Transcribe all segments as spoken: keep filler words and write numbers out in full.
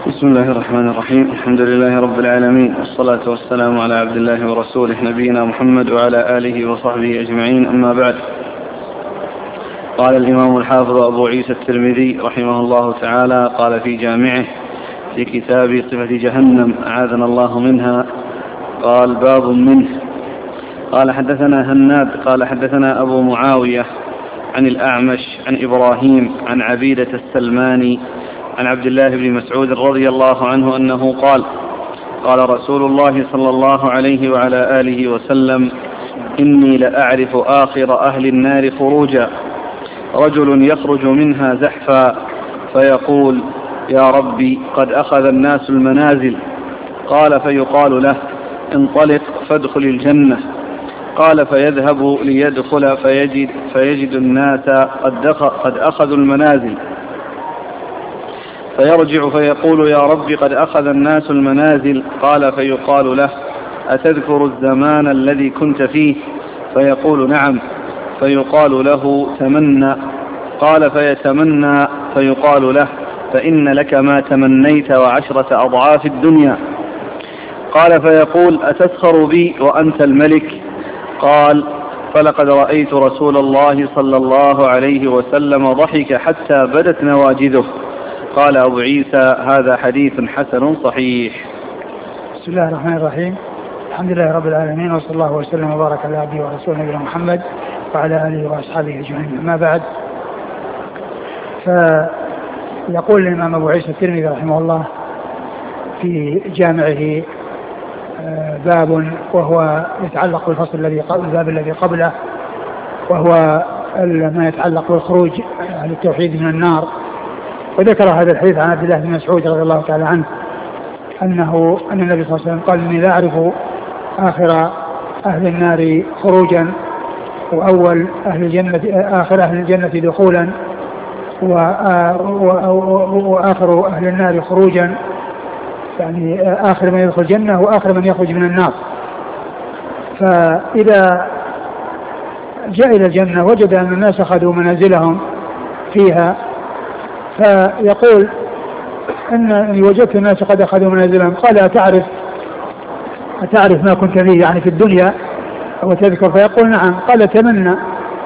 بسم الله الرحمن الرحيم. الحمد لله رب العالمين، والصلاة والسلام على عبد الله ورسوله نبينا محمد وعلى آله وصحبه أجمعين، أما بعد. قال الإمام الحافظ أبو عيسى الترمذي رحمه الله تعالى قال في جامعه في كتاب صفة جهنم أعاذنا الله منها، قال باب منه. قال حدثنا هناد قال حدثنا أبو معاوية عن الأعمش عن إبراهيم عن عبيدة السلماني عن عبد الله بن مسعود رضي الله عنه أنه قال قال رسول الله صلى الله عليه وعلى آله وسلم: إني لأعرف آخر أهل النار خروجا، رجل يخرج منها زحفا فيقول: يا ربي قد أخذ الناس المنازل. قال فيقال له: انطلق فادخل الجنة. قال فيذهب ليدخل فيجد, فيجد الناس قد أخذوا المنازل، فيرجع فيقول: يا رب قد أخذ الناس المنازل. قال فيقال له: أتذكر الزمان الذي كنت فيه؟ فيقول: نعم. فيقال له: تمنى. قال فيتمنى فيقال له: فإن لك ما تمنيت وعشرة أضعاف الدنيا. قال فيقول: أتسخر بي وأنت الملك؟ قال: فلقد رأيت رسول الله صلى الله عليه وسلم ضحك حتى بدت نواجذه. قال أبو عيسى: هذا حديث حسن صحيح. بسم الله الرحمن الرحيم. الحمد لله رب العالمين، وصلى الله وسلم وبارك على عبده ورسوله نبينا محمد وعلى آله وأصحابه أجمعين، أما بعد. فيقول الإمام أبو عيسى الترمذي رحمه الله في جامعه باب، وهو يتعلق بالفصل الذي قبل الباب الذي قبله، وهو ما يتعلق بالخروج عن التوحيد من النار. وذكر هذا الحديث عن عبد الله بن مسعود رضي الله تعالى عنه أنه أن النبي صلى الله عليه وسلم قال: إني لا أعرف آخر أهل النار خروجا، وأول أهل الجنة آخر أهل الجنة دخولا، وآخر أهل النار خروجا، يعني آخر من يدخل الجنة وآخر من يخرج من النار. فإذا جاء إلى الجنة وجد أن الناس أخذوا منازلهم فيها، فيقول: إن وجدت الناس قد أخذوا منازلهم. قال: أتعرف أتعرف ما كنت فيه يعني في الدنيا وتذكر؟ فيقول: نعم. قال: تمنى.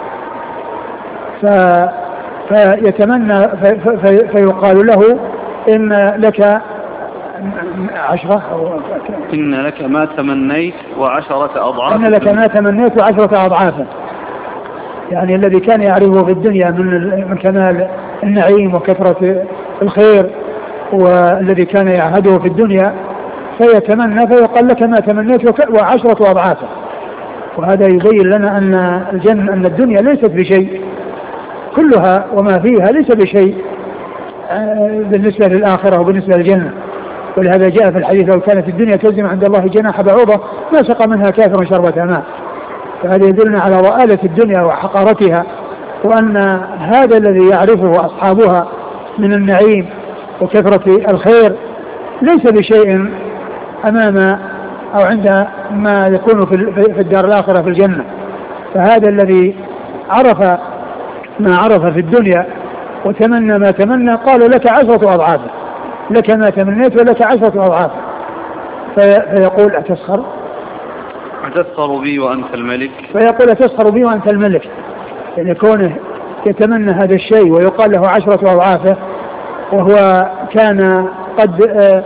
فيتمنى في فيقال له: إن لك عشرة أو إن لك ما تمنيت وعشرة أضعاف إن لك ما تمنيت وعشرة أضعافا، يعني الذي كان يعرفه في الدنيا من كمال النعيم وكثرة الخير، والذي كان يعهده في الدنيا، فيتمنى فيقال: لك ما تمنيت وعشرة أضعافا. وهذا يبين لنا أن الجنة أن الدنيا ليست بشيء، كلها وما فيها ليس بشيء بالنسبة للآخرة وبالنسبة للجنة. ولهذا جاء في الحديث: لو كانت الدنيا تلزم عند الله جناح بعوضة ما سقى منها كافر شربة ماء. فهذا يدلنا على ضآلة الدنيا وحقارتها، وأن هذا الذي يعرفه أصحابها من النعيم وكثرة الخير ليس بشيء أمام أو عند ما يكون في الدار الآخرة في الجنة. فهذا الذي عرف ما عرف في الدنيا وتمنى ما تمنى، قالوا: لك عشرة أضعاف، لك ما تمنيت ولك عشرة أضعاف. فيقول: أتسخر أتسخر بي وأنت الملك؟ فيقول: أتسخر بي وأنت الملك، يعني كونه يتمنى هذا الشيء ويقال له عشرة أضعافه، وهو كان قد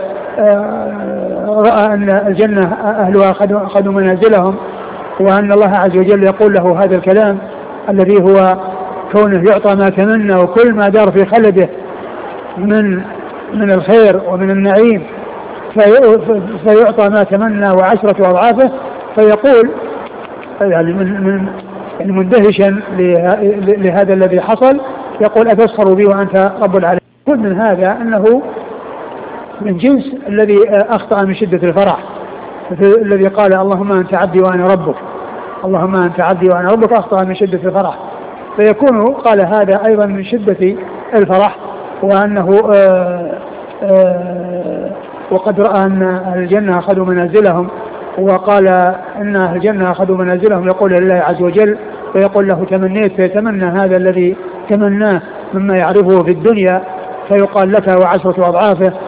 رأى أن الجنة أهلها أخذوا منازلهم، وأن الله عز وجل يقول له هذا الكلام الذي هو كونه يعطى ما تمنى، وكل ما دار في خلده من من الخير ومن النعيم فيعطى ما تمنى وعشرة أضعافه. فيقول يعني من من يعني مندهشا لهذا الذي حصل، يقول: أتسخر بي وأنت رب العالمين. كل من هذا أنه من جنس الذي أخطأ من شدة الفرح، الذي قال: اللهم أنت عبدي وأنا ربك، اللهم أنت عبدي وأنا ربك، أخطأ من شدة الفرح. فيكون قال هذا أيضا من شدة الفرح، وأنه آآ آآ وقد رأى أن أهل الجنة أخذوا منازلهم، وقال أن أهل الجنة أخذوا منازلهم، يقول لله عز وجل ويقول له: تمنيت. فيتمنى هذا الذي تمناه مما يعرفه في الدنيا، فيقال: لك وعشرة أضعافه.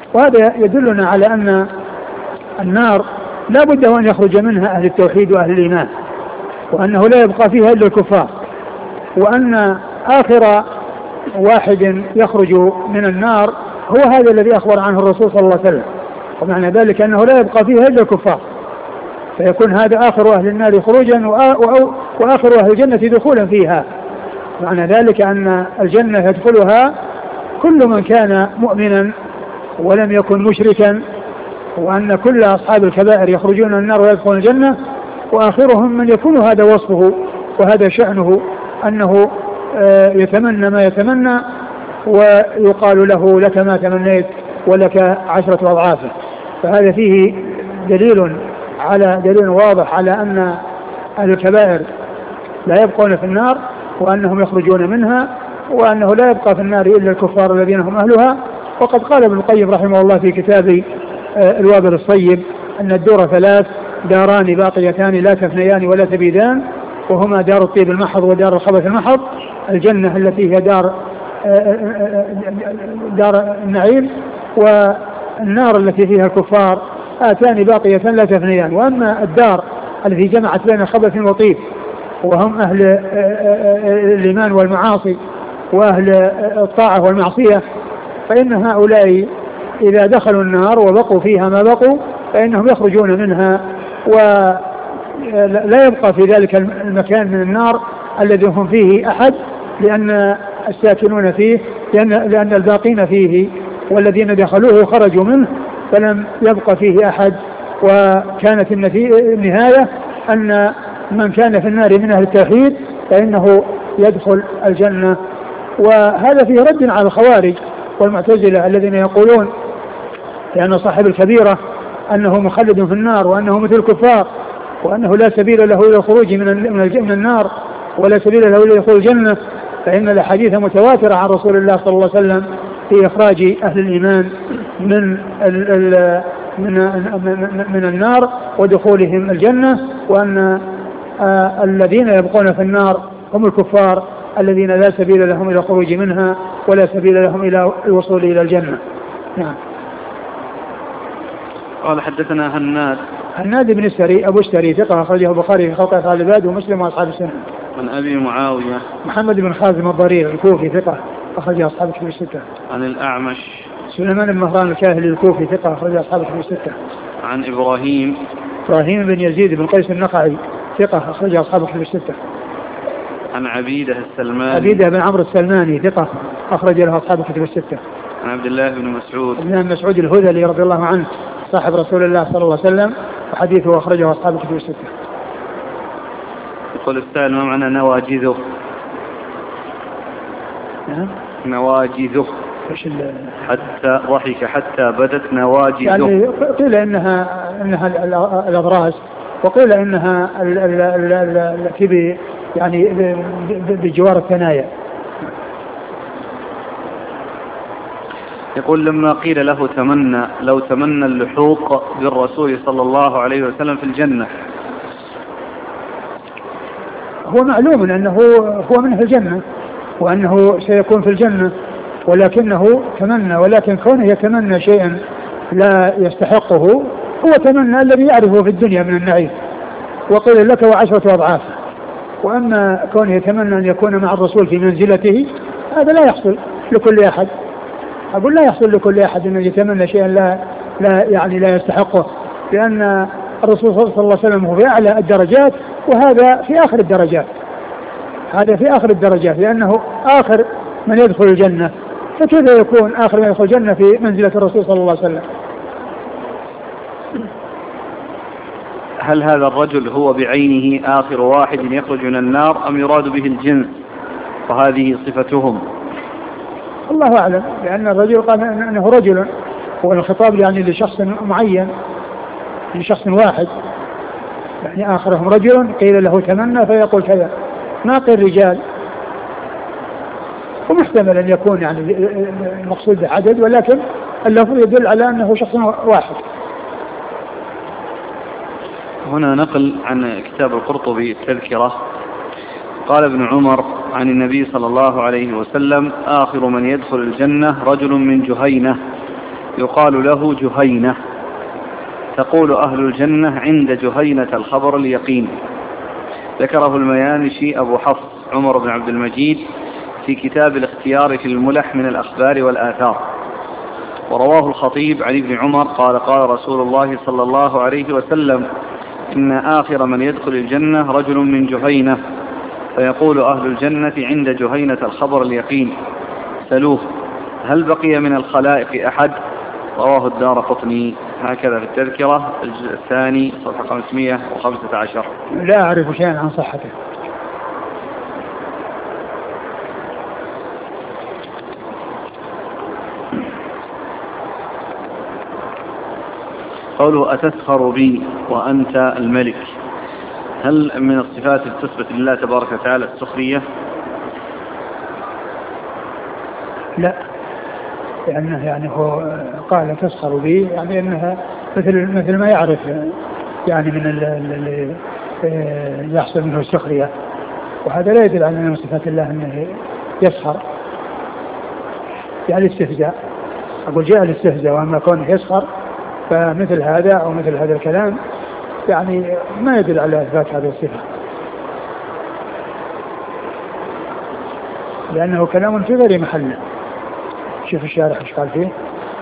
وهذا يدلنا على أن النار لا بد أن يخرج منها أهل التوحيد وأهل الإيمان، وأنه لا يبقى فيها إلا الكفار، وأن آخر واحد يخرج من النار هو هذا الذي أخبر عنه الرسول صلى الله عليه وسلم، ومعنى ذلك أنه لا يبقى فيها إلا الكفار، فيكون هذا آخر أهل النار خروجا وآخر أهل الجنة دخولا فيها. معنى ذلك أن الجنة يدخلها كل من كان مؤمنا ولم يكن مشركا، وأن كل أصحاب الكبائر يخرجون من النار ويدخلون الجنة، وآخرهم من يكون هذا وصفه وهذا شأنه أنه يتمنى ما يتمنى ويقال له لك ما تمنيت ولك عشرة أضعافه. فهذا فيه دليل على دليل واضح على أن أهل الكبائر لا يبقون في النار وأنهم يخرجون منها، وأنه لا يبقى في النار إلا الكفار الذين هم أهلها. وقد قال ابن القيم رحمه الله في كتاب الوابل الصيب أن الدور ثلاث: داران باقيتان لا تفنيان ولا تبيدان، وهما دار الطيب المحض ودار الخبث المحض. الجنة التي هي دار دار النعيم، والنار التي فيها الكفار آتان باقيتان لا تفنيان. وأما الدار التي جمعت بين خبث وطيب وهم أهل الإيمان والمعاصي وأهل الطاعة والمعصية، فإن هؤلاء إذا دخلوا النار وبقوا فيها ما بقوا فإنهم يخرجون منها، ولا يبقى في ذلك المكان من النار الذي هم فيه أحد، لأن الساكنون فيه لأن, لأن الباقين فيه والذين دخلوه خرجوا منه فلم يبقى فيه أحد. وكانت النهاية أن من كان في النار من أهل التوحيد فإنه يدخل الجنة. وهذا فيه رد على الخوارج والمعتزلة الذين يقولون لأن صاحب الكبيرة أنه مخلد في النار وأنه مثل الكفار وأنه لا سبيل له إلى الخروج من النار ولا سبيل له إلى دخول الجنة، فإن الأحاديث متواترة عن رسول الله صلى الله عليه وسلم في إخراج أهل الإيمان من ال ال من من, من النار ودخولهم الجنة، وأن آه الذين يبقون في النار هم الكفار الذين لا سبيل لهم إلى الخروج منها ولا سبيل لهم إلى الوصول إلى الجنة. نعم. قال حدثنا هناد هناد بن السري أبو السري ثقة أخرجه البخاري في خلق أفعال العباد ومسلم وأصحاب السنة. عن أبي معاوية محمد بن خازم الضرير الكوفي ثقة أخرجه أصحاب الكتب الستة. عن الأعمش سليمان بن مهران الكاهلي الكوفي ثقة أخرجه أصحاب الكتب الستة. عن إبراهيم إبراهيم بن يزيد بن قيس النخعي ثقة أخرجه أصحاب الكتب الستة. عن عبيدة السلماني عبيدة بن عمرو السلماني ثقة أخرج له أصحاب الكتب الستة. عن عبد الله بن مسعود بن مسعود الهذلي رضي الله عنه صاحب رسول الله صلى الله عليه وسلم وحديثه أخرجه أصحاب الكتب الستة. يقول السائل ما معنى نواجذه؟ نعم نواجذه حتى ضحك حتى بدت نواجذه، يعني قيل إنها إنها الأضراس وقيل إنها التي يعني بجوار الثنايا. يقول لما قيل له تمنى لو تمنى اللحوق بالرسول صلى الله عليه وسلم في الجنة، هو معلوم أنه هو من الجنة وأنه سيكون في الجنة، ولكنه تمنى، ولكن كونه يتمنى شيئا لا يستحقه هو تمنى الذي يعرفه في الدنيا من النعيم، وقيل لك وعشرة أضعاف. وأما كونه يتمنى أن يكون مع الرسول في منزلته هذا لا يحصل لكل أحد. أقول لا يحصل لكل أحد أن يتمنى شيئا لا لا يعني لا يستحقه، لأن الرسول صلى الله عليه وسلم هو في أعلى الدرجات وهذا في آخر الدرجات، هذا في آخر الدرجات لأنه آخر من يدخل الجنة، فكيف يكون آخر من يدخل الجنة في منزلة الرسول صلى الله عليه وسلم؟ هل هذا الرجل هو بعينه آخر واحد يخرج من النار أم يراد به الجنس وهذه صفتهم؟ الله أعلم، لأن الرجل قال أنه رجل والخطاب يعني لشخص معين لشخص واحد، يعني آخرهم رجل قيل له تمنى فيقول كذا، ما قيل رجال. ومحتمل أن يكون يعني المقصود عدد، ولكن اللفظ يدل على أنه شخص واحد. هنا نقل عن كتاب القرطبي التذكرة قال ابن عمر عن النبي صلى الله عليه وسلم آخر من يدخل الجنة رجل من جهينة يقال له جهينة. تقول أهل الجنة عند جهينة الخبر اليقين. ذكره الميانشي أبو حفص عمر بن عبد المجيد في كتاب الاختيار في الملح من الأخبار والآثار. ورواه الخطيب عن ابن عمر قال قال رسول الله صلى الله عليه وسلم إن آخر من يدخل الجنة رجل من جهينة، فيقول أهل الجنة عند جهينة الخبر اليقين سلوه هل بقي من الخلائق أحد؟ رواه الدارقطني. هكذا في التذكرة الجزء الثاني صفحة خمسمائة وخمسة عشر. لا أعرف شيئا عن صحته. قوله أتسخر بي وأنت الملك، هل من الصفات تثبت لله تبارك وتعالى السخرية؟ لا، لأنه يعني هو قال تسخر بي يعني أنها مثل مثل ما يعرف يعني من اللي يحصل منه السخرية، وهذا لا يدل على أن من صفات الله أنه يسخر، يعني الاستهزاء. أقول جاء الاستهزاء، وأما كونه يسخر فمثل هذا أو مثل هذا الكلام يعني ما يدل على إثبات هذه الصفة، لأنه كلام في غير محله. شوف الشارح ايش قال فيه.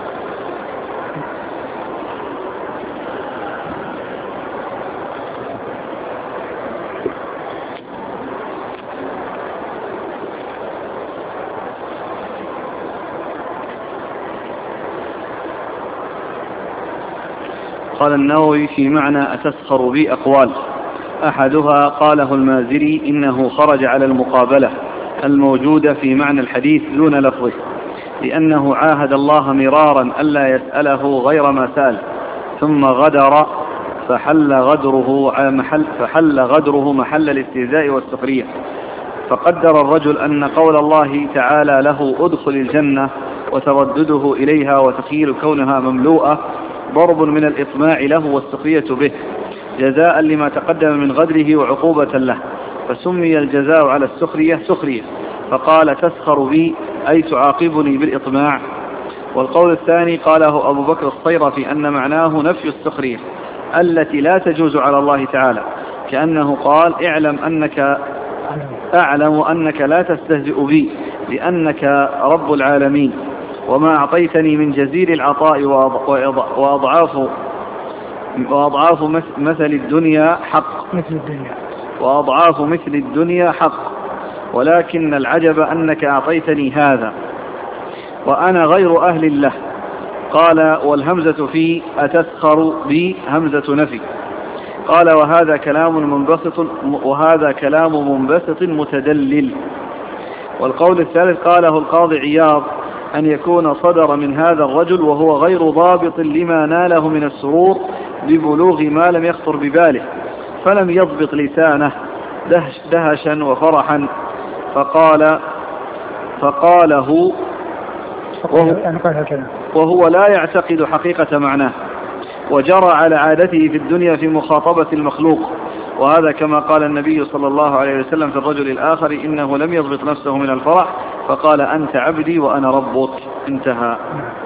قال النووي في معنى أتسخر بي أقوال، أحدها قاله المازري إنه خرج على المقابلة الموجودة في معنى الحديث دون لفظه، لأنه عاهد الله مرارا ألا يسأله غير ما سأل، ثم غدر فحل غدره محل, فحل غدره محل الاستهزاء والسخرية. فقدر الرجل أن قول الله تعالى له أدخل الجنة وتردده إليها وتخيل كونها مملوءة ضرب من الإطماع له والسخرية به جزاء لما تقدم من غدره وعقوبة له، فسمي الجزاء على السخرية سخرية، فقال تسخر بي أي تعاقبني بالإطماع. والقول الثاني قاله أبو بكر الصيرفي أن معناه نفي السخرية التي لا تجوز على الله تعالى، كأنه قال اعلم أنك أعلم أنك لا تستهزئ بي لأنك رب العالمين، وما أعطيتني من جزيل العطاء وأضعاف وأضعاف مثل الدنيا حق مثل الدنيا وأضعاف مثل الدنيا حق، ولكن العجب أنك أعطيتني هذا وأنا غير أهل له. قال والهمزة في أتسخر بي همزة نفي. قال وهذا كلام منبسط وهذا كلام منبسط متدلل. والقول الثالث قاله القاضي عياض أن يكون صدر من هذا الرجل وهو غير ضابط لما ناله من السرور ببلوغ ما لم يخطر بباله، فلم يضبط لسانه دهش دهشا وفرحا فقال فقاله وهو, وهو لا يعتقد حقيقة معناه، وجرى على عادته في الدنيا في مخاطبة المخلوق. وهذا كما قال النبي صلى الله عليه وسلم في الرجل الآخر إنه لم يضبط نفسه من الفرح فقال أنت عبدي وأنا ربك. انتهى.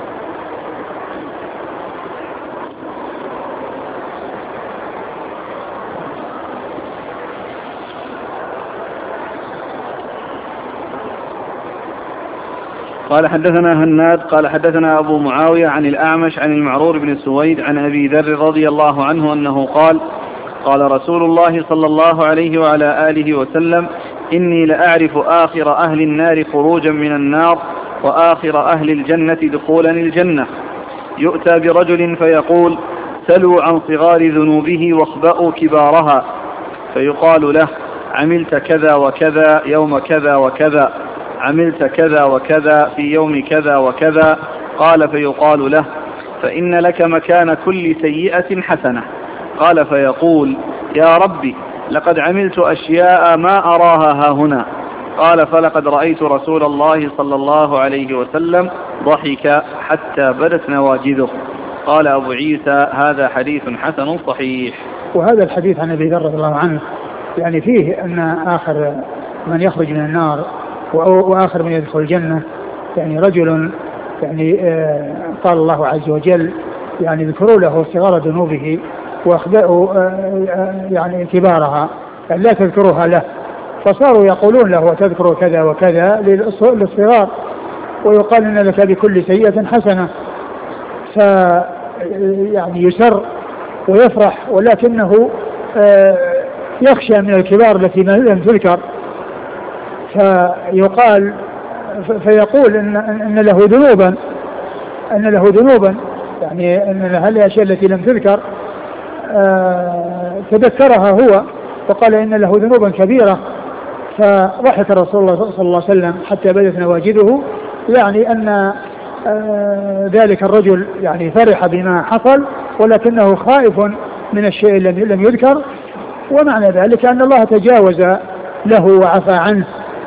قال حدثنا هناد قال حدثنا أبو معاوية عن الأعمش عن المعرور بن سويد عن أبي ذر رضي الله عنه أنه قال قال رسول الله صلى الله عليه وعلى آله وسلم إني لأعرف آخر أهل النار خروجا من النار وآخر أهل الجنة دخولا الجنة، يؤتى برجل فيقول سلوا عن صغار ذنوبه واخبأوا كبارها، فيقال له عملت كذا وكذا يوم كذا وكذا، عملت كذا وكذا في يوم كذا وكذا. قال فيقال له فإن لك مكان كل سيئة حسنة. قال فيقول يا ربي لقد عملت أشياء ما أراها هاهنا. قال فلقد رأيت رسول الله صلى الله عليه وسلم ضحك حتى بدت نواجذه. قال أبو عيسى هذا حديث حسن صحيح. وهذا الحديث عن أبي ذر رضي الله عنه يعني فيه أن آخر من يخرج من النار وآخر من يدخل الجنة يعني رجل يعني آه قال الله عز وجل يعني اذكروا له صغار ذنوبه واخبئوا آه يعني كبارها، يعني لا تذكروها له، فصاروا يقولون له وتذكروا كذا وكذا للصغار، ويقال إن لك بكل سيئة حسنة، ف يعني يسر ويفرح، ولكنه يخشى من الكبار التي لم تذكر، فيقال فيقول إن, إن له ذنوبا أن له ذنوبا يعني أن هذه الأشياء التي لم تذكر تذكرها هو، وقال إن له ذنوبا كبيرة، فضحك رسول الله صلى الله عليه وسلم حتى بدت نواجذه، يعني أن ذلك الرجل يعني فرح بما حصل ولكنه خائف من الشيء الذي لم يذكر، ومعنى ذلك أن الله تجاوز له وعفى عنه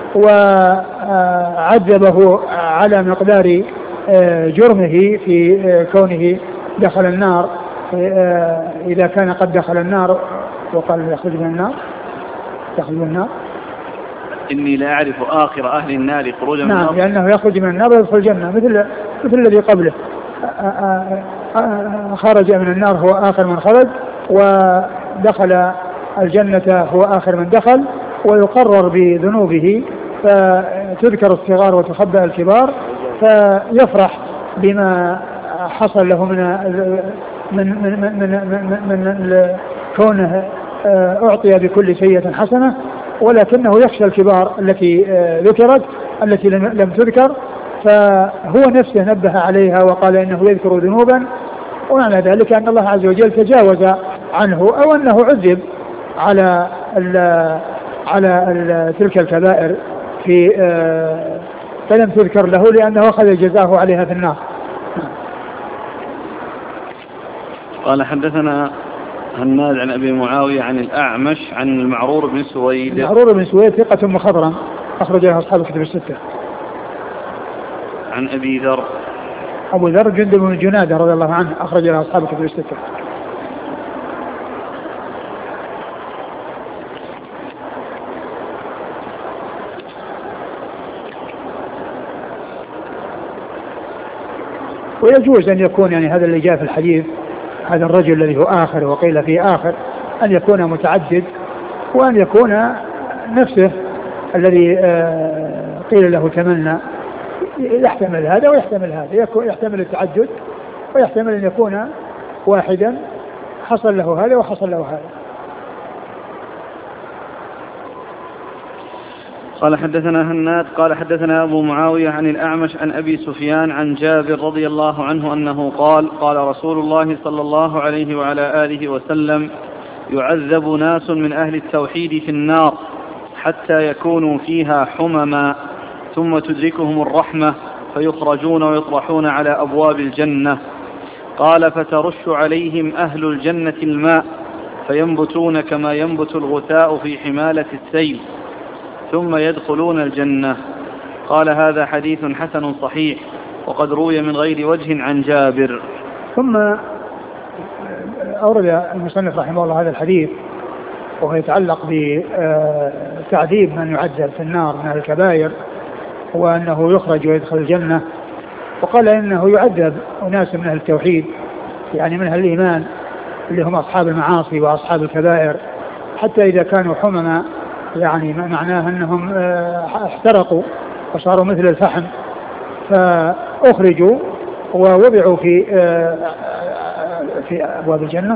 وعذبه على مقدار جرمه في كونه دخل النار، إذا كان قد دخل النار وقال يخرج من النار يخرج من النار إني لا أعرف آخر أهل النار خروجا من النار. نعم، لأنه يخرج من النار ويدخل الجنة مثل مثل الذي قبله، خرج من النار هو آخر من خرج، ودخل الجنة هو آخر من دخل، ويقرر بذنوبه فتذكر الصغار وتخبأ الكبار، فيفرح بما حصل له من من من من, من, من, من كونه أعطي بكل سيئة حسنة، ولكنه يخشى الكبار التي ذكرت التي لم تذكر، فهو نفسه نبه عليها وقال إنه يذكر ذنوبا، ومعنى ذلك أن الله عز وجل تجاوز عنه أو أنه عذب على ال على ال تلك الكبائر في فلم تذكر له لأنه أخذ جزاه عليها في النار. قال حدثنا هناد عن أبي معاوية عن الأعمش عن المعرور بن سويد. المعرور بن سويد ثقة مخضرم أخرج له أصحاب الكتب الستة. عن أبي ذر أبو ذر جندب بن جنادة رضي الله عنه أخرج له أصحاب الكتب الستة. ويجوز أن يكون يعني هذا اللي جاء في الحديث هذا الرجل الذي هو آخر وقيل فيه آخر أن يكون متعدد، وأن يكون نفسه الذي قيل له تمنى يحتمل هذا ويحتمل هذا، يحتمل التعدد ويحتمل أن يكون واحدا حصل له هذا وحصل له هذا. قال حدثنا هناد قال حدثنا أبو معاوية عن الأعمش عن أبي سفيان عن جابر رضي الله عنه أنه قال قال رسول الله صلى الله عليه وعلى آله وسلم يعذب ناس من أهل التوحيد في النار حتى يكونوا فيها حمما ثم تدركهم الرحمة فيخرجون ويطرحون على أبواب الجنة. قال فترش عليهم أهل الجنة الماء فينبتون كما ينبت الغثاء في حمالة السيل ثم يدخلون الجنة. قال هذا حديث حسن صحيح وقد روي من غير وجه عن جابر. ثم أورد المصنف رحمه الله هذا الحديث وهو يتعلق بتعذيب من يعذب في النار من الكبائر وأنه يخرج ويدخل الجنة، وقال إنه يعذب أناس من أهل التوحيد يعني من أهل الإيمان اللي هم أصحاب المعاصي وأصحاب الكبائر حتى إذا كانوا حمما، يعني معناه أنهم احترقوا وصاروا مثل الفحم فأخرجوا ووضعوا في في أبواب الجنة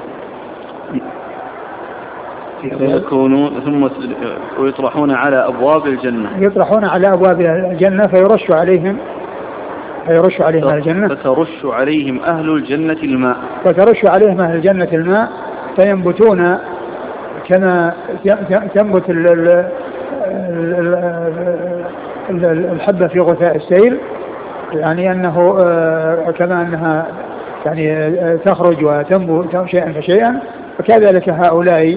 يكونون ثم ويطرحون على أبواب الجنة يطرحون على أبواب الجنة فيرش عليهم فيرش عليهم أهل الجنة فترش عليهم أهل الجنة الماء فترش عليهم أهل الجنة الماء فينبتون كما تنبت الحبة في غثاء السيل، يعني أنه كما أنها يعني تخرج وتنبت شيئا فشيئا، وكذلك هؤلاء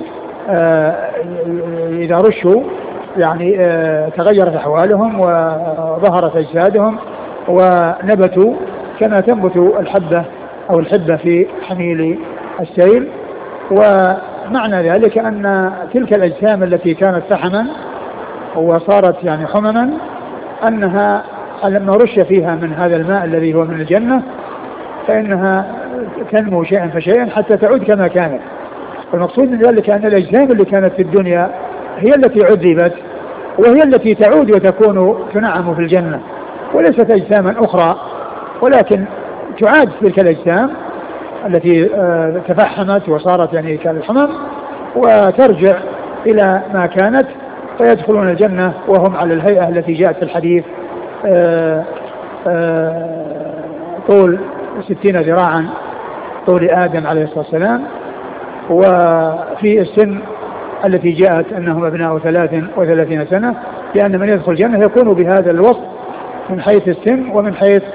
إذا رشوا يعني تغيرت أحوالهم وظهرت أجسادهم ونبتوا كما تنبت الحبة أو الحبة في حميل السيل. ومعنى ذلك أن تلك الأجسام التي كانت فحما وصارت يعني حمما أنها لما رش فيها من هذا الماء الذي هو من الجنة فإنها تنمو شيئا فشيئا حتى تعود كما كانت. والمقصود من ذلك أن الأجسام اللي كانت في الدنيا هي التي عذبت وهي التي تعود وتكون تنعم في الجنة، وليست أجساما أخرى، ولكن تعاد تلك الأجسام التي تفحمت وصارت يعني كالحمم وترجع إلى ما كانت فيدخلون الجنة وهم على الهيئة التي جاءت في الحديث آآ آآ طول ستين ذراعا طول آدم عليه الصلاة والسلام، وفي السن التي جاءت أنهم أبناء ثلاث وثلاثين سنة، لأن من يدخل الجنة يكون بهذا الوصف من حيث السن ومن حيث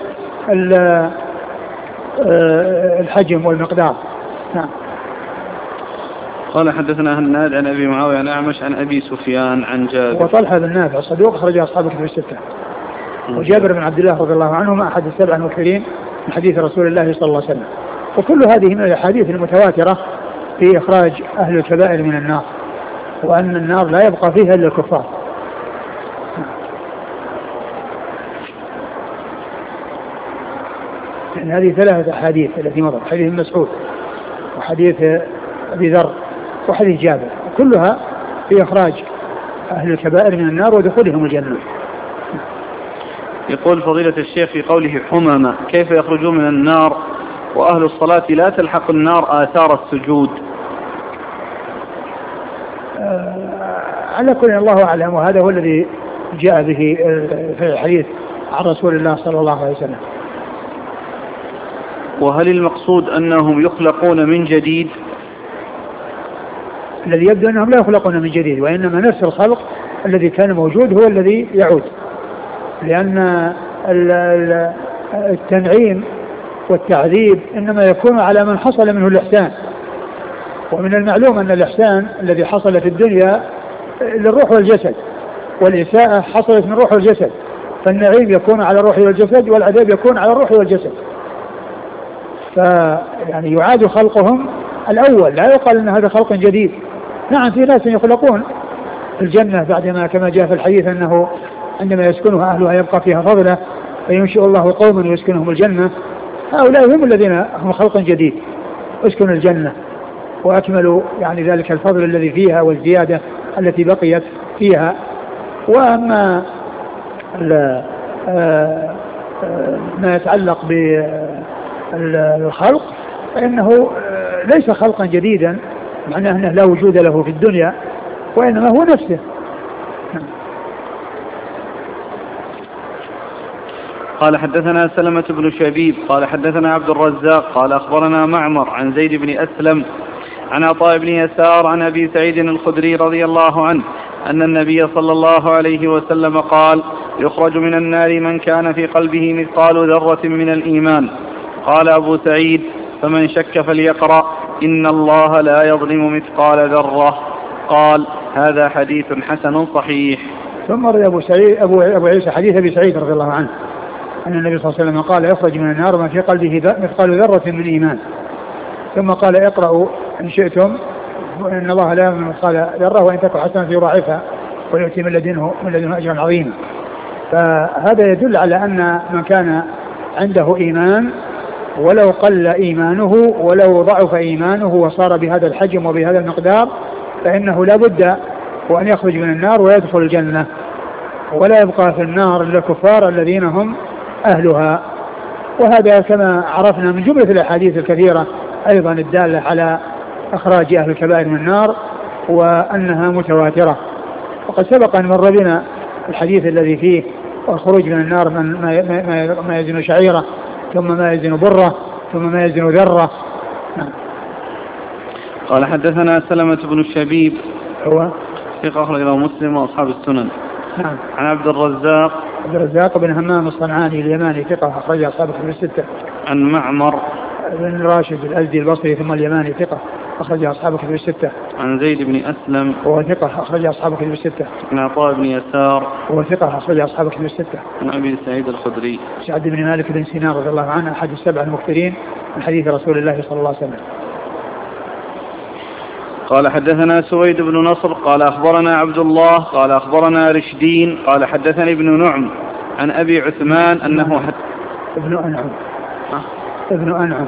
الحجم والمقدار. نعم. قال حدثنا هناد عن أبي معاوية عن أعمش عن أبي سفيان عن جابر. وطلحة بن نافع صدوق أخرج أصحاب الكتب الستة. وجابر بن عبد الله رضي الله عنهما أحد السبع المكثرين من حديث رسول الله صلى الله عليه وسلم. وكل هذه من الأحاديث المتواترة في إخراج أهل الكبائر من النار، وأن النار لا يبقى فيها إلا الكفار. يعني هذه ثلاثة أحاديث التي مضت، حديث مسعود وحديث أبي ذر وحديث جابر، كلها في إخراج أهل الكبائر من النار ودخولهم الجنة. يقول فضيلة الشيخ في قوله حمامة كيف يخرجون من النار وأهل الصلاة لا تلحق النار آثار السجود؟ آه على كل الله أعلم، وهذا هو الذي جاء به في الحديث عن رسول الله صلى الله عليه وسلم. وهل المقصود أنهم يخلقون من جديد؟ الذي يبدو أنهم لا يخلقون من جديد، وإنما نفس الخلق الذي كان موجود هو الذي يعود، لأن التنعيم والتعذيب إنما يكون على من حصل منه الإحسان، ومن المعلوم أن الإحسان الذي حصل في الدنيا للروح والجسد، والإساءة حصلت من الروح والجسد، فالنعيم يكون على الروح والجسد والعذاب يكون على الروح والجسد. فيعني يعاد خلقهم الأول، لا يقال أن هذا خلق جديد. نعم في ناس يخلقون في الجنة بعدما كما جاء في الحديث أنه عندما يسكنها أهلها يبقى فيها فضله فينشئ الله قوما ويسكنهم الجنة، هؤلاء هم الذين هم خلق جديد اسكنوا الجنة وأكملوا يعني ذلك الفضل الذي فيها والزيادة التي بقيت فيها. وأما ما يتعلق بالخلق فإنه ليس خلقا جديدا، معناه أنه لا وجود له في الدنيا، وإنما هو نفسه. قال حدثنا سلمة بن شبيب قال حدثنا عبد الرزاق قال أخبرنا معمر عن زيد بن أسلم عن عطاء بن يسار عن أبي سعيد الخدري رضي الله عنه أن النبي صلى الله عليه وسلم قال يخرج من النار من كان في قلبه مثقال ذرة من الإيمان. قال أبو سعيد فمن شك فليقرأ إن الله لا يظلم مثقال ذرة. قال هذا حديث حسن صحيح. ثم روى أبو سعيد أبو, أبو عيسى حديث أبي سعيد رضي الله عنه أن النبي صلى الله عليه وسلم قال يخرج من النار ما في قلبه مثقال ذرة من إيمان. ثم قال اقرأوا إن شئتم إن الله لا يظلم مثقال ذرة وإن تك حسنة يضاعفها ويؤتي من لدنه من لدنه أجرا عظيما. فهذا يدل على أن من كان عنده إيمان ولو قل إيمانه ولو ضعف إيمانه وصار بهذا الحجم وبهذا المقدار فإنه لا بد وأن يخرج من النار ويدخل الجنة، ولا يبقى في النار إلا الكفار الذين هم أهلها. وهذا كما عرفنا من جملة الأحاديث الكثيرة أيضا الدالة على إخراج أهل الكبائر من النار وأنها متواترة. وقد سبق أن مر بنا الحديث الذي فيه الخروج من النار من ما, ما, ما يزن شعيرة ثم ما يزن بره ثم ما يزن ذرة. نعم. قال حدثنا سلمة بن الشبيب هو ثقة أخرج له مسلم وأصحاب السنن. نعم. عن عبد الرزاق عبد الرزاق بن همام الصنعاني اليماني ثقة أخرج أصحاب الكتب الستة. عن معمر بن راشد الأزدي البصري ثم اليماني ثقة أخرج أصحاب الكتب الستة. عن زيد بن أسلم وهو ثقة أخرج أصحاب الكتب الستة. عن عطاء بن يسار وهو ثقة أخرج أصحاب الكتب الستة. عن أبي سعيد الخدري سعد بن مالك بن سينان رضي الله عنه أحد السبع المكثرين من حديث رسول الله صلى الله عليه وسلم. قال حدثنا سويد بن نصر قال أخبرنا عبد الله قال أخبرنا رشدين قال حدثني ابن نعم عن أبي عثمان أنه حد... ابن أنعم أه؟ ابن أنعم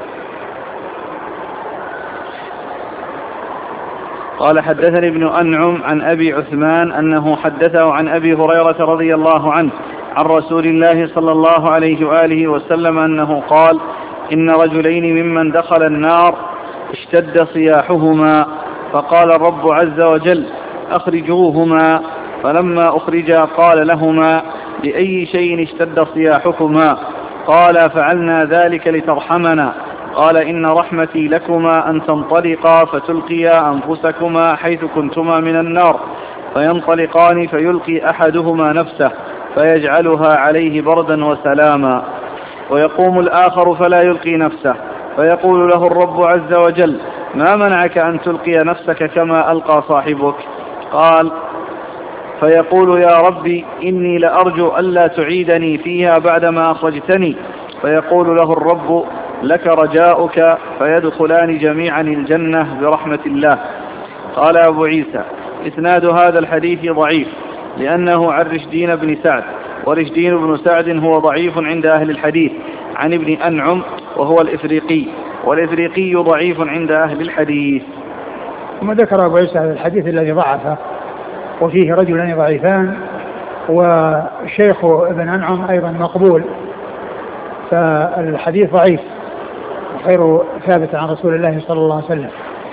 قال حدثني ابن أنعم عن أبي عثمان أنه حدثه عن أبي هريرة رضي الله عنه عن رسول الله صلى الله عليه وآله وسلم أنه قال إن رجلين ممن دخل النار اشتد صياحهما فقال الرب عز وجل أخرجوهما فلما أخرجا قال لهما لأي شيء اشتد صياحكما قال فعلنا ذلك لترحمنا قال إن رحمتي لكما أن تنطلقا فتلقيا أنفسكما حيث كنتما من النار فينطلقان فيلقي أحدهما نفسه فيجعلها عليه بردا وسلاما ويقوم الآخر فلا يلقي نفسه فيقول له الرب عز وجل ما منعك أن تلقي نفسك كما ألقى صاحبك قال فيقول يا ربي إني لأرجو ألا تعيدني فيها بعدما أخرجتني فيقول له الرب لك رجاؤك فيدخلان جميعا الجنة برحمة الله. قال أبو عيسى إسناد هذا الحديث ضعيف لأنه عن رشدين بن سعد ورشدين بن سعد هو ضعيف عند أهل الحديث عن ابن أنعم وهو الإفريقي والإفريقي ضعيف عند أهل الحديث. ثم ذكر أبو عيسى هذا الحديث الذي ضعفه وفيه رجلان ضعيفان وشيخ ابن أنعم أيضا مقبول فالحديث ضعيف غير ثابت عن رسول الله صلى الله عليه وسلم.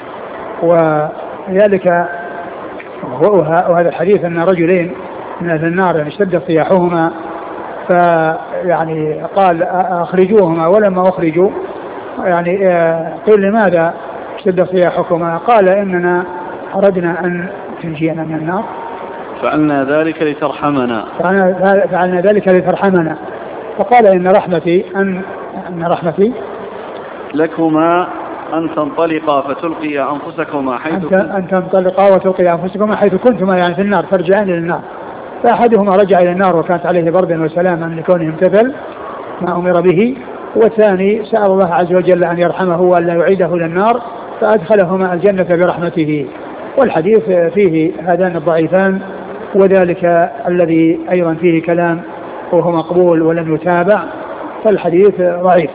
وذلك وهذا الحديث أن رجلين من أهل النار يعني اشتد صياحهما فيعني قال أخرجوهما ولما أخرجوا يعني قيل لماذا اشتد صياحكما قال إننا أردنا أن تنجينا من النار فعلنا ذلك لترحمنا فعلنا ذلك لترحمنا فقال إن رحمتي أن أن رحمتي لكما أن تنطلقا فتلقي أنفسكما حيث أن, أن تنطلقا وتلقي أنفسكما حيث كنتما يعني في النار ترجعان إلى النار فأحدهما رجع إلى النار وكانت عليه بردا وسلاما لكونه امتثل ما أمر به والثاني سأل الله عز وجل أن يرحمه وأن لا يعيده إلى النار فأدخلهما الجنة برحمته. والحديث فيه هذان الضعيفان وذلك الذي أيضا فيه كلام وهو مقبول ولم يتابع فالحديث ضعيف.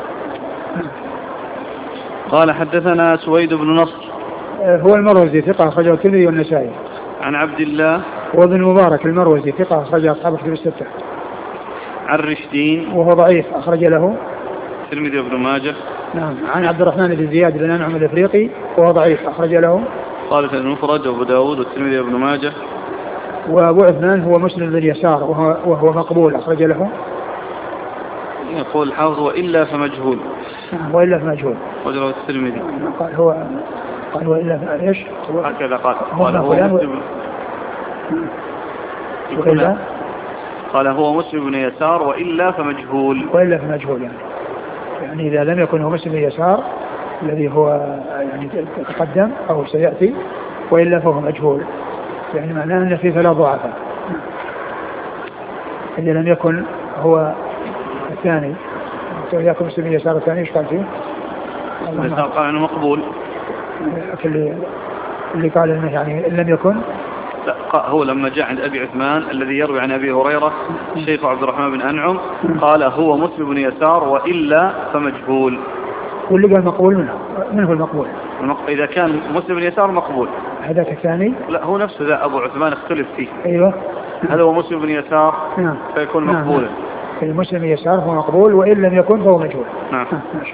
قال حدثنا سويد بن نصر هو المروزي ثقة أخرجه الترمذي والنسائي عن عبد الله وابن مبارك المروزي ثقة أخرجه أصحاب الكتب الستة عن رشدين وهو ضعيف أخرج له الترمذي وابن ماجه نعم عن عبد الرحمن بن زياد بن أنعم الإفريقي وهو ضعيف أخرج له قال المفرد وابو داود والترمذي وابن ماجه وابو عثمان هو مسلم بن يسار وهو, وهو مقبول أخرج له. يقول الحافظ وإلا فمجهول وإلا فمجهول وجره الترمذي قال هو قال وإلا ايش هكذا قال قال هو مسلم و... قال هو مسلم بن يسار وإلا فمجهول وإلا فمجهول يعني. يعني إذا لم يكن هو مسلم بن يسار الذي هو يعني تقدم أو سيأتي وإلا فهو مجهول يعني معناه أن في ثلاث ضعفاء إذا لم يكن هو الثاني يكون مسلم بن يسار الثاني ايش قال فيه؟ قال انه مقبول اللي اللي قال انه يعني ان لم يكن لا هو لما جاء عند ابي عثمان الذي يروي عن ابي هريره الشيخ عبد الرحمن بن انعم قال هو مسلم بن يسار والا فمجهول واللي قال مقبول منه من هو المقبول؟ اذا كان مسلم بن يسار مقبول هذاك الثاني لا هو نفسه ذا ابو عثمان اختلف فيه ايوه هذا هو مسلم بن يسار نعم فيكون نعم. مقبولا نعم. المسلم يسار هو مقبول وإن لم يكن فهو مجهول. نعم. ماشي.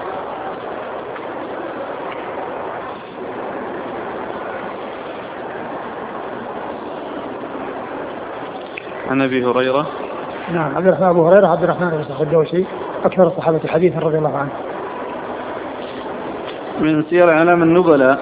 عن أبي هريرة نعم عبد الرحمن أبو هريرة عبد الرحمن بن صخر الدوسي أكثر الصحابة حديثا رضي الله عنه. من سير أعلام النبلاء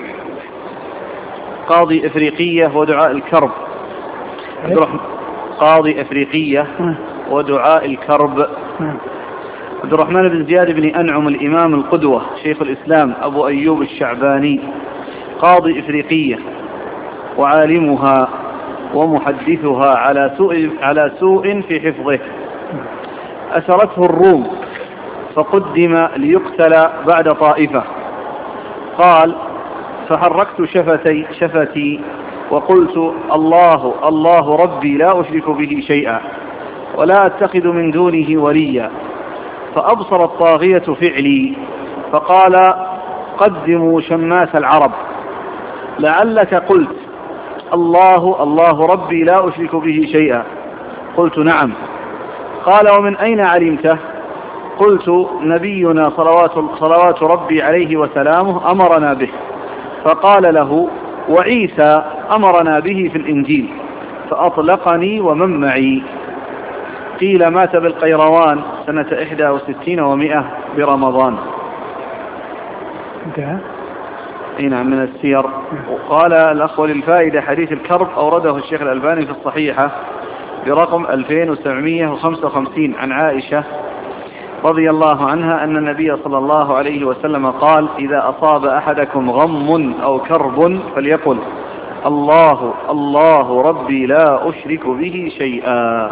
قاضي إفريقية ودعاء الكرب عبد الرحمن قاضي إفريقية ودعاء الكرب عبد الرحمن بن زياد بن أنعم الإمام القدوة شيخ الإسلام أبو أيوب الشعباني قاضي إفريقية وعالمها ومحدثها على سوء على سوء في حفظه. أسرته الروم فقدم ليقتل بعد طائفة. قال فحركت شفتي شفتي وقلت الله الله ربي لا أشرك به شيئا ولا أتخذ من دونه وليا، فأبصر الطاغية فعلي فقال قدموا شماس العرب لعلك قلت الله الله ربي لا أشرك به شيئا. قلت نعم. قال ومن أين علمته؟ قلت نبينا صلوات, صلوات ربي عليه وسلامه أمرنا به. فقال له وعيسى أمرنا به في الإنجيل، فأطلقني ومن معي. قيل مات بالقيروان سنة إحدى وستين ومئة برمضان. انتهى. نعم من السير. وقال الأخ للفائدة حديث الكرب أورده الشيخ الألباني في الصحيحة برقم ألفين وسبعمئة وخمسة وخمسين عن عائشة رضي الله عنها أن النبي صلى الله عليه وسلم قال إذا أصاب أحدكم غم أو كرب فليقل الله الله ربي لا أشرك به شيئا.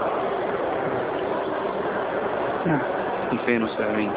ألفين وسبعمئة.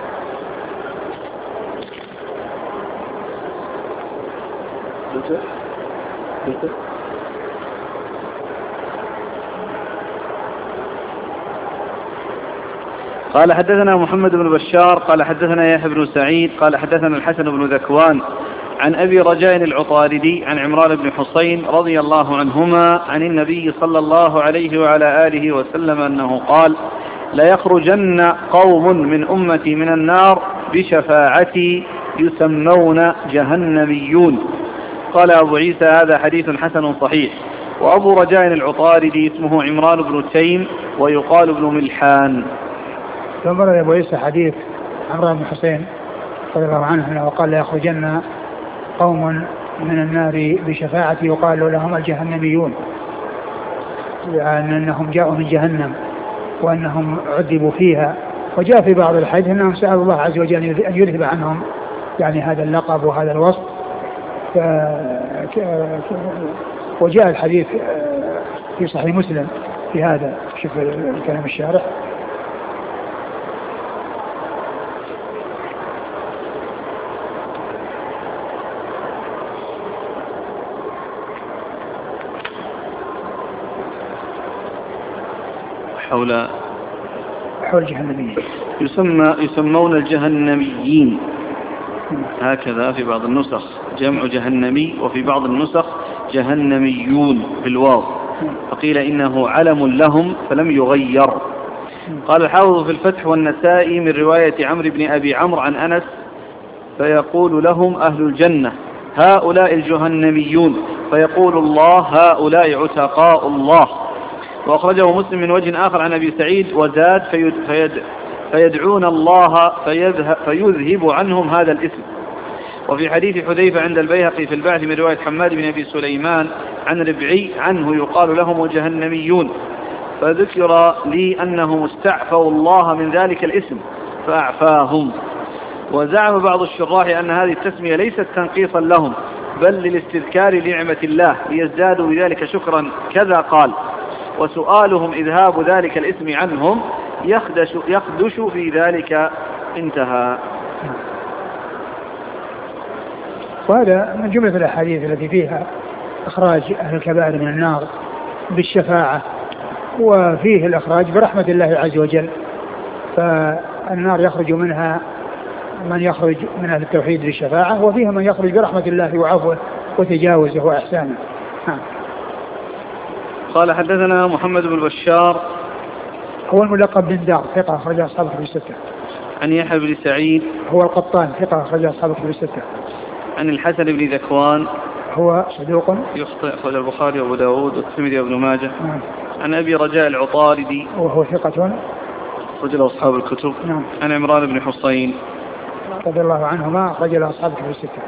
قال حدثنا محمد بن بشار قال حدثنا يحيى بن سعيد قال حدثنا الحسن بن ذكوان عن أبي رجاء العطاردي عن عمران بن حسين رضي الله عنهما عن النبي صلى الله عليه وعلى آله وسلم أنه قال لا يخرجن قوم من أمتي من النار بشفاعتي يسمون جهنميون. قال أبو عيسى هذا حديث حسن صحيح. وأبو رجاء العطاردي اسمه عمران بن تيم ويقال ابن ملحان. ثم رأى أبو عيسى حديث عمران بن حسين رضي الله عنه أنه قال لا يخرجن قوم من النار بشفاعتي يقال لهم الجهنميون، يعني أنهم جاءوا من جهنم وأنهم عذبوا فيها. وجاء في بعض الحديث أنهم سألوا الله عز وجل أن يذهب عنهم يعني هذا اللقب وهذا الوصف. ف... وجاء الحديث في صحيح مسلم في هذا. شوف الكلام الشارح. حول حول الجهنميين يسمى يسمون الجهنميين هكذا في بعض النسخ جمع جهنمي وفي بعض النسخ جهنميون بالواو، فقيل إنه علم لهم فلم يغير. قال الحافظ في الفتح والنسائي من رواية عمرو بن أبي عمرو عن أنس فيقول لهم أهل الجنة هؤلاء الجهنميون فيقول الله هؤلاء عتقاء الله. وأخرجه مسلم من وجه آخر عن أبي سعيد وزاد فيد فيد فيدعون الله فيذهب عنهم هذا الاسم. وفي حديث حذيفة عند البيهقي في البعث من رواية حماد بن أبي سليمان عن ربعي عنه يقال لهم الجهنميون، فذكر لي أنهم استعفوا الله من ذلك الاسم فأعفاهم. وزعم بعض الشراح أن هذه التسمية ليست تنقيصا لهم بل للاستذكار لنعمة الله ليزدادوا بذلك شكرا كذا قال. وسؤالهم إذهاب ذلك الاسم عنهم يخدش, يخدش في ذلك. انتهى. وهذا من جملة الأحاديث التي فيها إخراج أهل الكبائر من النار بالشفاعة، وفيه الإخراج برحمة الله عز وجل. فالنار يخرج منها من يخرج من أهل التوحيد بالشفاعة، وفيها من يخرج برحمة الله وعفوه وتجاوزه وإحسانه. قال حدثنا محمد بن بشار هو الملقب بن دار ثقة أخرج أصحاب الكتب الستة. عن يحيى بن سعيد هو القطان ثقة أخرج أصحاب الكتب الستة. عن الحسن بن ذكوان هو صدوق يخطئ أخرج البخاري وأبو داود والترمذي وابن ماجه. نعم. عن أبي رجاء العطاردي وهو ثقة أخرج له أصحاب الكتب. نعم. عن عمران بن حسين رضي الله عنهما أخرج له أصحاب الكتب الستة.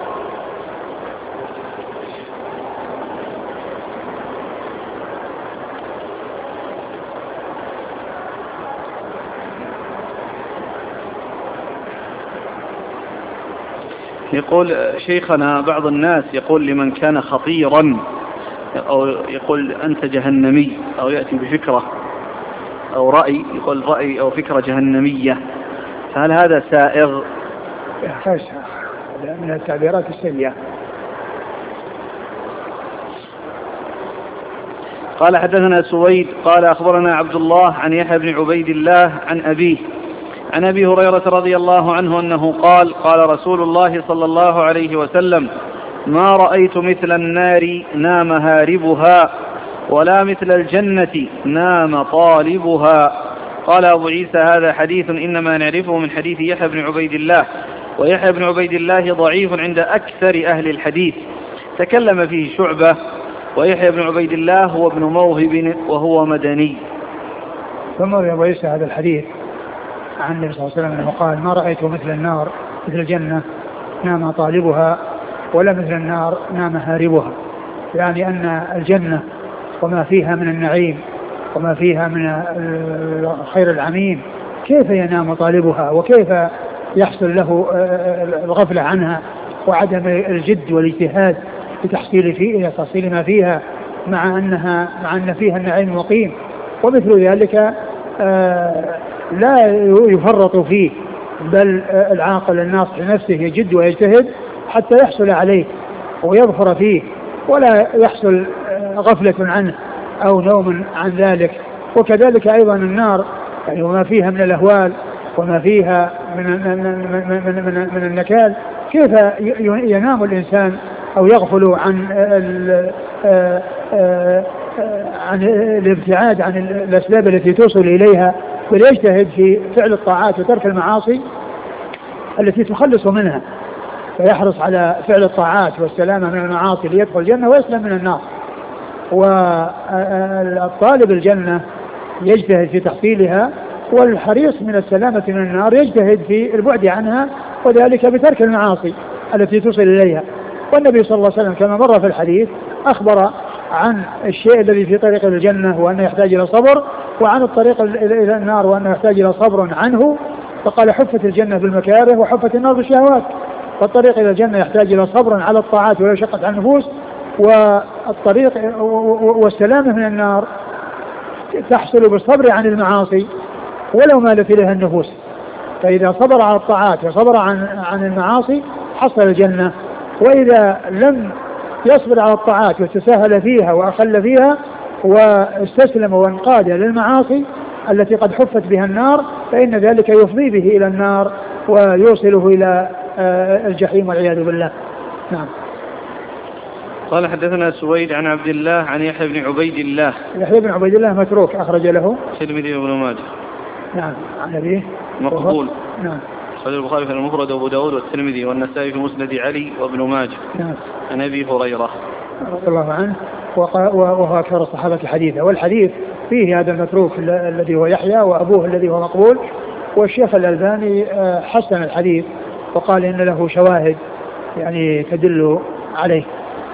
يقول شيخنا بعض الناس يقول لمن كان خطيرا أو يقول أنت جهنمي أو يأتي بفكرة أو رأي يقول رأي أو فكرة جهنمية، فهل هذا سائغ؟ من التعبيرات السيئة. قال حدثنا سويد قال أخبرنا عبد الله عن يحيى بن عبيد الله عن أبيه عن أبي هريرة رضي الله عنه أنه قال قال رسول الله صلى الله عليه وسلم ما رأيت مثل النار نام هاربها ولا مثل الجنة نام طالبها. قال أبو عيسى هذا حديث إنما نعرفه من حديث يحيى بن عبيد الله، ويحيى بن عبيد الله ضعيف عند أكثر أهل الحديث، تكلم فيه شعبة، ويحيى بن عبيد الله هو ابن موهب وهو مدني. ثم أبو عيسى هذا الحديث عن النبي صلى الله عليه وسلم أنه قال ما رأيت مثل النار مثل الجنة نام طالبها ولا مثل النار نام هاربها، يعني أن الجنة وما فيها من النعيم وما فيها من الخير العميم كيف ينام طالبها وكيف يحصل له الغفلة عنها وعدم الجد والاجتهاد في تحصيل فيه تحصيل ما فيها مع أنها مع أن فيها النعيم المقيم. ومثل ذلك لا يفرط فيه، بل العاقل الناصح لنفسه يجد ويجتهد حتى يحصل عليه ويظفر فيه ولا يحصل غفلة عنه أو نوم عن ذلك. وكذلك أيضا النار يعني وما فيها من الأهوال وما فيها من, من, من, من, من, من النكال كيف ينام الإنسان أو يغفل عن عن الابتعاد عن الأسباب التي توصل إليها، وليجتهد في فعل الطاعات وترك المعاصي التي تخلص منها، فيحرص على فعل الطاعات والسلامة من المعاصي ليدخل الجنة ويسلم من النار. والطالب الجنة يجتهد في تحصيلها، والحريص من السلامة من النار يجتهد في البعد عنها وذلك بترك المعاصي التي توصل إليها. والنبي صلى الله عليه وسلم كما مر في الحديث أخبر عن الشيء الذي في طريق الجنة وأنه يحتاج إلى صبر، وعن الطريق إلى النار وأنه يحتاج إلى صبر عنه، فقال حفت الجنة بالمكاره وحفت النار بالشهوات. فالطريق إلى الجنة يحتاج إلى صبر على الطاعات ولا شقة عن النفوس، والطريق والسلامة من النار تحصل بالصبر عن المعاصي ولو مالت إليها النفوس. فإذا صبر على الطاعات وصبر عن عن المعاصي حصل الجنة، وإذا لم يصبر على الطاعات وتساهل فيها وأخل فيها واستسلم وانقاد للمعاصي التي قد حفت بها النار فإن ذلك يفضي به إلى النار ويوصله إلى الجحيم والعياذ بالله. نعم. قال حدثنا سويد عن عبد الله عن يحيى بن عبيد الله. يحيى بن عبيد الله متروك أخرج له الترمذي وابن ماجه. نعم. عن أبيه مقبول. نعم. أخرج البخاري في المفرد وأبو داود والترمذي والنسائي في مسند علي وابن ماجه. نعم. عن أبي هريرة رضي الله عنه وهو أكثر الصحابة الحديث. والحديث فيه هذا المتروك الذي هو يحيى وأبوه الذي هو مقبول. والشيخ الألباني حسن الحديث وقال إن له شواهد يعني تدل عليه.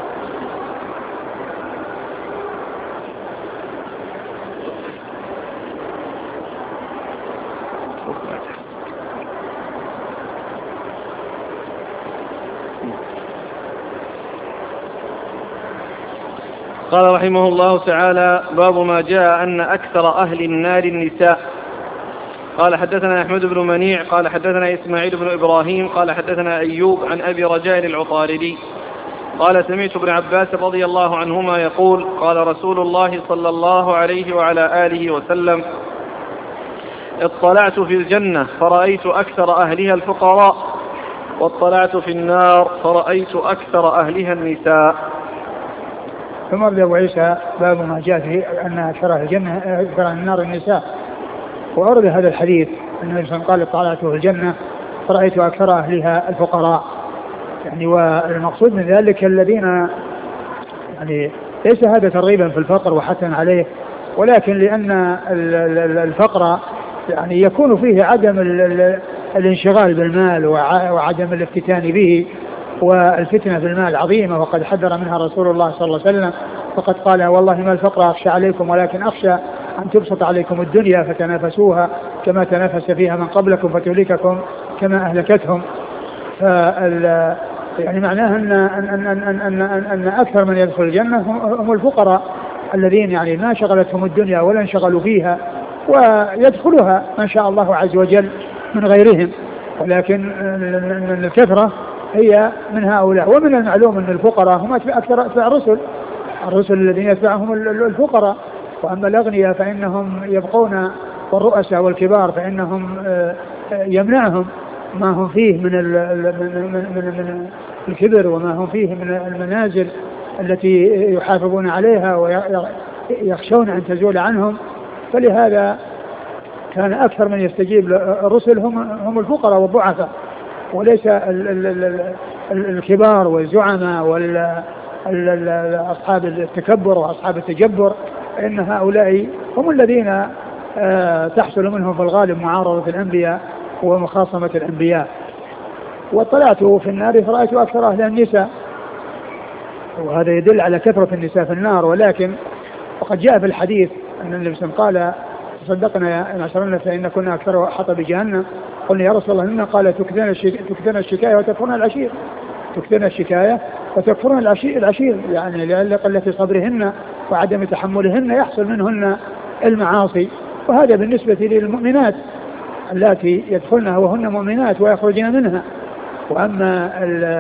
قال رحمه الله تعالى باب ما جاء أن أكثر أهل النار النساء. قال حدثنا أحمد بن منيع قال حدثنا إسماعيل بن إبراهيم قال حدثنا أيوب عن أبي رجاء العطاردي قال سمعت ابن عباس رضي الله عنهما يقول قال رسول الله صلى الله عليه وعلى آله وسلم اطلعت في الجنة فرأيت أكثر أهلها الفقراء، واطلعت في النار فرأيت أكثر أهلها النساء. ثم أبدأ أبو عيسى باب ما جاء في أن أكثر الجنة أكثر النار النساء. وأورد هذا الحديث أن النبي صلى الله عليه وسلم قال اطلعت في الجنة فرأيت أكثر أهلها الفقراء، يعني والمقصود من ذلك الذين يعني ليس هذا ترغيبا في الفقر وحثا عليه، ولكن لأن الفقر يعني يكون فيه عدم الانشغال بالمال وعدم الافتتان به، والفتنة بالمال عظيمة وقد حذر منها رسول الله صلى الله عليه وسلم، فقد قال والله ما الفقر أخشى عليكم ولكن أخشى أن تبسط عليكم الدنيا فتنافسوها كما تنافس فيها من قبلكم فتهلككم كما أهلكتهم. فال يعني معناه أن, أن, أن, أن, أن, أن أكثر من يدخل الجنة هم الفقراء الذين يعني ما شغلتهم الدنيا ولا انشغلوا فيها، ويدخلها ما شاء الله عز وجل من غيرهم، ولكن الكثرة هي من هؤلاء. ومن المعلوم أن الفقراء هم أكثر أتباع الرسل الرسل الذين يتبعهم الفقراء، وأما الأغنياء فإنهم يبقون، والرؤساء والكبار فإنهم يمنعهم ما هم فيه من من الكبر وما هم فيه من المنازل التي يحافظون عليها ويخشون أن تزول عنهم. فلهذا كان أكثر من يستجيب للرسل هم هم الفقراء والضعفاء، وليس الكبار والزعماء والأصحاب التكبر وأصحاب التجبر، إن هؤلاء هم الذين تحصل منهم في الغالب معارضة الأنبياء ومخاصمة الأنبياء. واطلعت في النار فرأيت أكثر أهل النساء، وهذا يدل على كثرة النساء في النار. ولكن وقد جاء في الحديث أن النبي صلى الله عليه وسلم قال تصدقنا يا معشرنا فإن كنا أكثر حطب جهنم. قلنا يا رسول الله إننا قال تكثرنا الشكاية وتكفرنا العشير، تكثرنا الشكاية وتكفرنا العشير، يعني لقلة صبرهن وعدم تحملهن يحصل منهن المعاصي. وهذا بالنسبة للمؤمنات التي يدخلنها وهن مؤمنات ويخرجن منها. وأما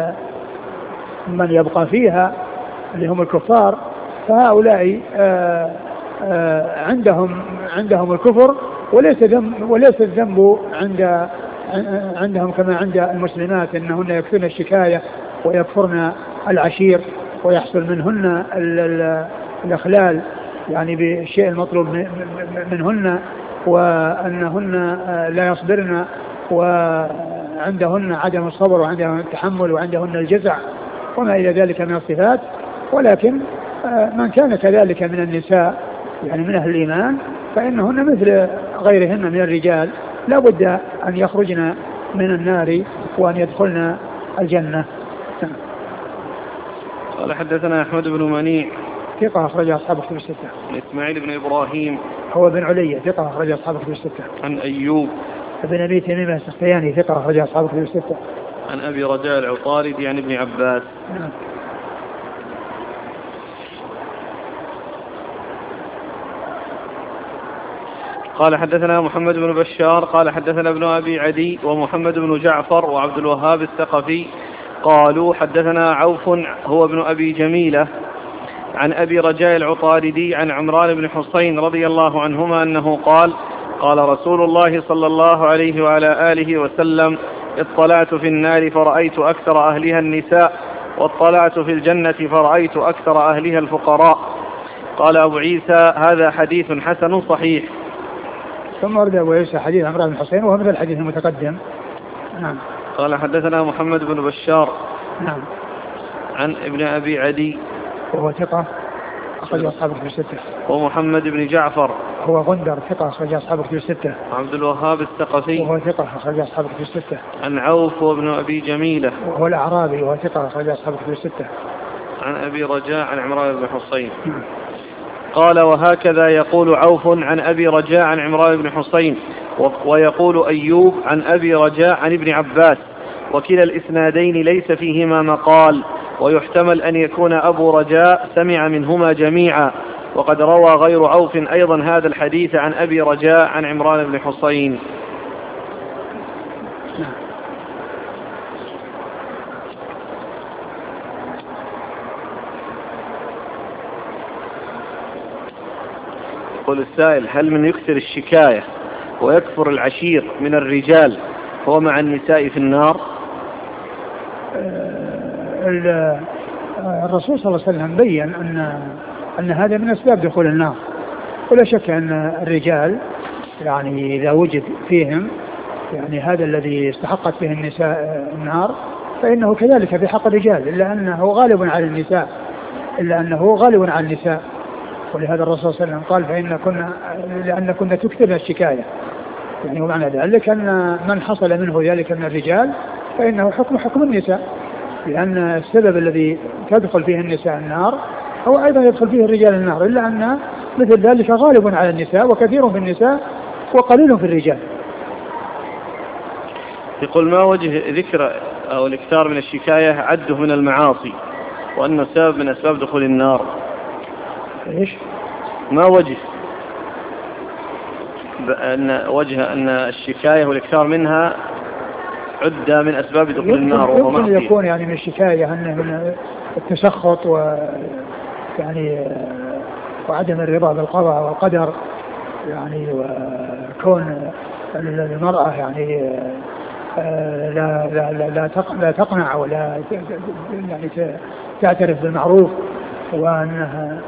من يبقى فيها اللي هم الكفار فهؤلاء آآ آآ عندهم عندهم الكفر، وليس ذنب وليس الذنب عند عندهم كما عند المسلمات أنهن يكثرن الشكاية ويكفرن العشير ويحصل منهن الإخلال يعني بالشيء المطلوب منهن، وأنهن لا يصبرن وعندهن عدم الصبر وعندهن التحمل وعندهن الجزع وما إلى ذلك من الصفات. ولكن من كان كذلك من النساء يعني من أهل الإيمان فإنهن مثل غيرهن من الرجال لا بد أن يخرجن من النار وأن يدخلن الجنة. قال حدثنا أحمد بن منيع ثقة أخرج أصحاب كتب الستة. إسماعيل بن إبراهيم هو بن علي ثقة أخرج أصحاب كتب الستة. عن أيوب بن أبي تميم السختياني ثقة أخرج أصحاب كتب الستة. عن أبي رجاء العطاردي عن ابن عباس. نعم. قال حدثنا محمد بن بشار قال حدثنا ابن أبي عدي ومحمد بن جعفر وعبد الوهاب الثقفي قالوا حدثنا عوف هو ابن أبي جميلة عن أبي رجاء العطاردي عن عمران بن حسين رضي الله عنهما أنه قال قال رسول الله صلى الله عليه وعلى آله وسلم اطلعت في النار فرأيت أكثر أهلها النساء واطلعت في الجنة فرأيت أكثر أهلها الفقراء. قال أبو عيسى هذا حديث حسن صحيح. ثم ورد أبو عيسى حديث عمران بن حسين وهو مثل الحديث المتقدم. نعم. قال حدثنا محمد بن بشار. نعم. عن ابن أبي عدي وهو ثقة أخرج أصحاب كتب الستة. ومحمد بن جعفر هو غندر ثقة أخرج أصحاب كتب الستة. عبد الوهاب الثقفي وهو ثقة أخرج أصحاب كتب الستة. عن عوف وابن أبي جميلة وهو الأعرابي وهو ثقة أخرج أصحاب كتب الستة. عن أبي رجاء عن عمران بن حسين. قال وهكذا يقول عوف عن أبي رجاء عن عمران بن حسين ويقول أيوب عن أبي رجاء عن ابن عباس، وكلا الإسنادين ليس فيهما مقال، ويحتمل أن يكون أبو رجاء سمع منهما جميعا. وقد روى غير عوف أيضا هذا الحديث عن أبي رجاء عن عمران بن حسين. يقول السائل هل من يكثر الشكاية ويكفر العشير من الرجال هو مع النساء في النار؟ الرسول صلى الله عليه وسلم بين أن أن هذا من أسباب دخول النار، ولا شك أن الرجال يعني إذا وجد فيهم يعني هذا الذي استحقت به النساء النار فإنه كذلك في حق الرجال، إلا أنه غالب على النساء إلا أنه غالب على النساء. ولهذا الرسول صلى الله عليه وسلم قال فإن كنا لأن كنا تكثرن الشكاية، يعني ومعنى ذلك أن من حصل منه ذلك من الرجال فإنه حكم حكم النساء، لأن السبب الذي تدخل فيه النساء النار هو أيضا يدخل فيه الرجال النار، إلا أن مثل ذلك غالب على النساء وكثير في النساء وقليل في الرجال. يقول ما وجه ذكر أو الاكثار من الشكاية عده من المعاصي وأنه سبب من أسباب دخول النار؟ إيش؟ ما وجه أن وجه أن الشكاية والاكثار منها عدة من أسباب دخول النار؟ يمكن يكون يعني من الشكاية أنه من التسخط و يعني وعدم الرضا بالقضاء والقدر يعني وكون المرأة يعني لا لا لا لا تقنع ولا يعني تعترف بالمعروف، وأنها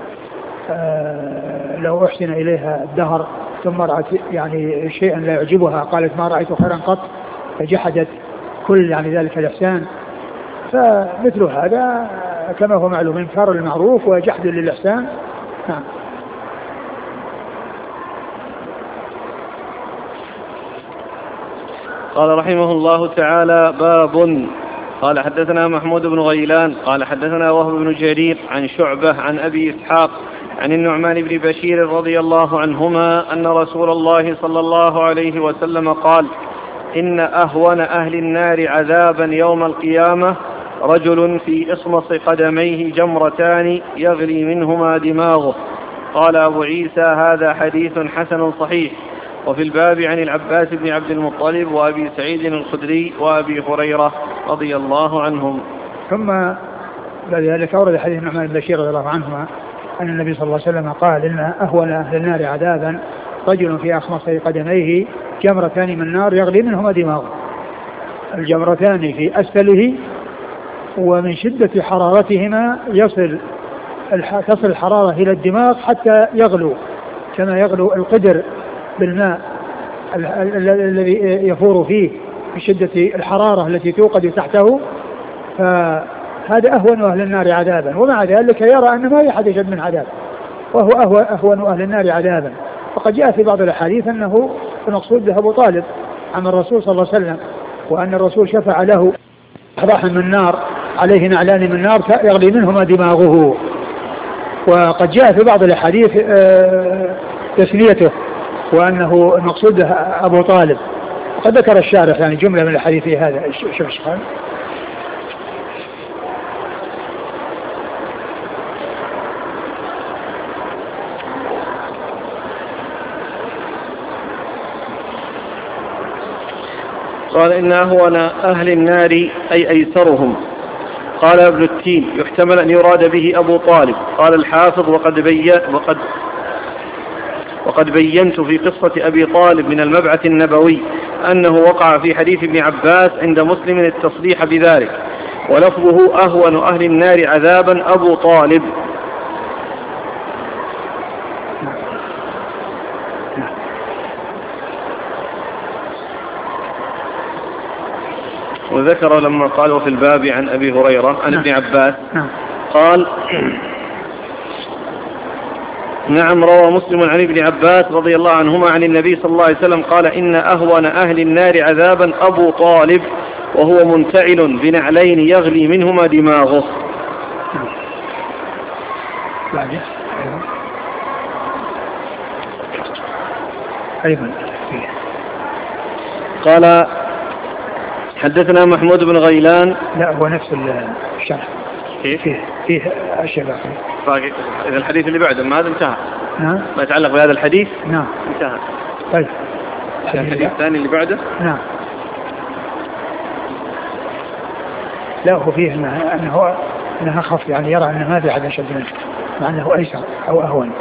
لو أحسن إليها الدهر ثم رأت يعني شيئا لا يعجبها قالت ما رأيت خيرا قط، فجحدت كل يعني ذلك الإحسان. فمثل هذا كما هو معلوم انكار المعروف وجحد للإحسان. نعم. قال رحمه الله تعالى: باب. قال حدثنا محمود بن غيلان قال حدثنا وهب بن جرير عن شعبة عن أبي إسحاق عن النعمان بن بشير رضي الله عنهما أن رسول الله صلى الله عليه وسلم قال: إن أهون أهل النار عذابا يوم القيامة رجل في إصمص قدميه جمرتان يغلي منهما دماغه. قال أبو عيسى: هذا حديث حسن صحيح. وفي الباب عن العباس بن عبد المطلب وأبي سعيد الخدري وأبي هريرة رضي الله عنهم. ثم بعد ذلك أورد حديث النعمان بن بشير رضي الله عنهما أن النبي صلى الله عليه وسلم قال: إن أهون أهل النار عذابا رجل في أخمص قدميه جمرتان من النار يغلي منهما دماغه. الجمرتان في أسفله، ومن شدة حرارتهما يصل تصل الحرارة إلى الدماغ حتى يغلو كما يغلو القدر بالماء الذي يفور فيه من شدة الحرارة التي توقد تحته. فهذا أهون أهل النار عذابا، ومع ذلك يرى أن ما يحد يشد من عذاب، وهو أهون أهل النار عذابا. وقد جاء في بعض الأحاديث أنه المقصود به أبو طالب عن الرسول صلى الله عليه وسلم، وأن الرسول شفع له أضاح من النار عليه نعلان من النار يغلي منهما دماغه. وقد جاء في بعض الأحاديث تسميته وأنه المقصود به أبو طالب. وقد ذكر الشارح يعني جملة من الحديث هذا. شوف الشيخان. قال: إن أهون أهل النار أي أيسرهم. قال ابن التين: يحتمل أن يراد به أبو طالب. قال الحافظ: وقد, بي وقد, وقد بينت في قصة أبي طالب من المبعث النبوي أنه وقع في حديث ابن عباس عند مسلم التصريح بذلك، ولفظه أهون أهل النار عذابا أبو طالب. وذكر لما قال: وفي الباب عن أبي هريرة عن ابن عباس قال: نعم، روى مسلم عن ابن عباس رضي الله عنهما عن النبي صلى الله عليه وسلم قال: إن أهون أهل النار عذابا أبو طالب وهو منتعل بنعلين يغلي منهما دماغه. أيضا قال: حدثنا محمود بن غيلان. لا، هو نفس الشرح فيه فيه, فيه أشياء باقي. إذا الحديث اللي بعده ما هذا انتهى. نعم. ما يتعلق بهذا الحديث. نعم. انتهى. طيب. الحديث الثاني اللي بعده. نعم. لا، هو فيه أنه أنه أنها أخف، يعني يرى أنه ما في أحد أشد منه، مع أنه أيسر أو أهون.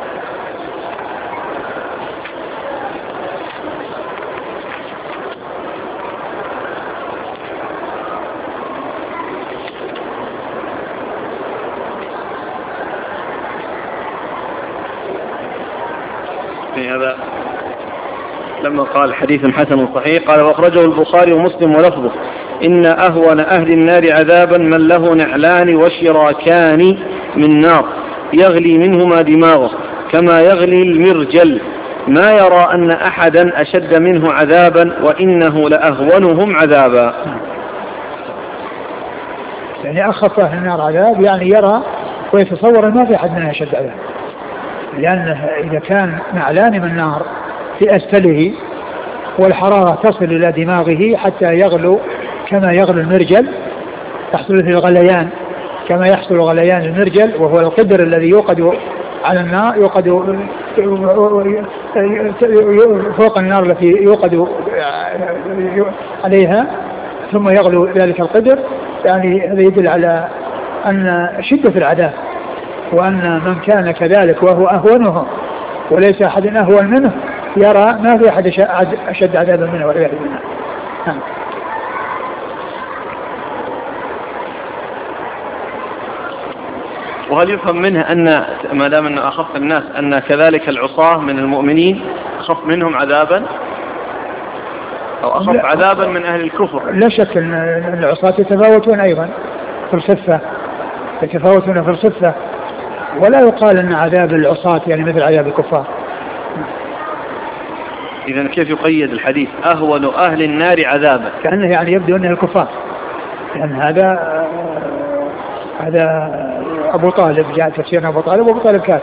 هذا لما قال حديث حسن صحيح قال: واخرجه البخاري ومسلم ولفظه: إن أهون أهل النار عذابا من له نعلان وشراكان من نار يغلي منهما دماغه كما يغلي المرجل، ما يرى أن أحدا أشد منه عذابا وإنه لأهونهم عذابا. يعني أخف أهل النار عذاب، يعني يرى ويتصور ما في أحد منها أشد عذاب، لأنه إذا كان نعلان من النار في أسفله والحرارة تصل إلى دماغه حتى يغلو كما يغلو المرجل، تحصل في الغليان كما يحصل غليان المرجل، وهو القدر الذي يوقد على النار، يوقد فوق النار التي يوقد عليها ثم يغلو ذلك القدر. يعني هذا يدل على أن شدة العذاب وأن من كان كذلك وهو أهونهم وليس أحد أهون منه يرى ما في أحد أشد عذابا منه والعياذ بالله. وهل يفهم منه أن ما دام أنه أخف الناس أن كذلك العصاة من المؤمنين أخف منهم عذابا أو أخف عذابا من أهل الكفر؟ لا شك أن العصاة يتفاوتون أيضا في الخفة، يتفاوتون في الخفة، ولا يقال أن عذاب العصاة يعني مثل عذاب الكفار. إذن كيف يقيد الحديث أهون أهل النار عذابا؟ كأنه يعني يبدو أنه الكفار، لأن هذا هذا أبو طالب جاء تفسير أبو طالب وأبو طالب كافر.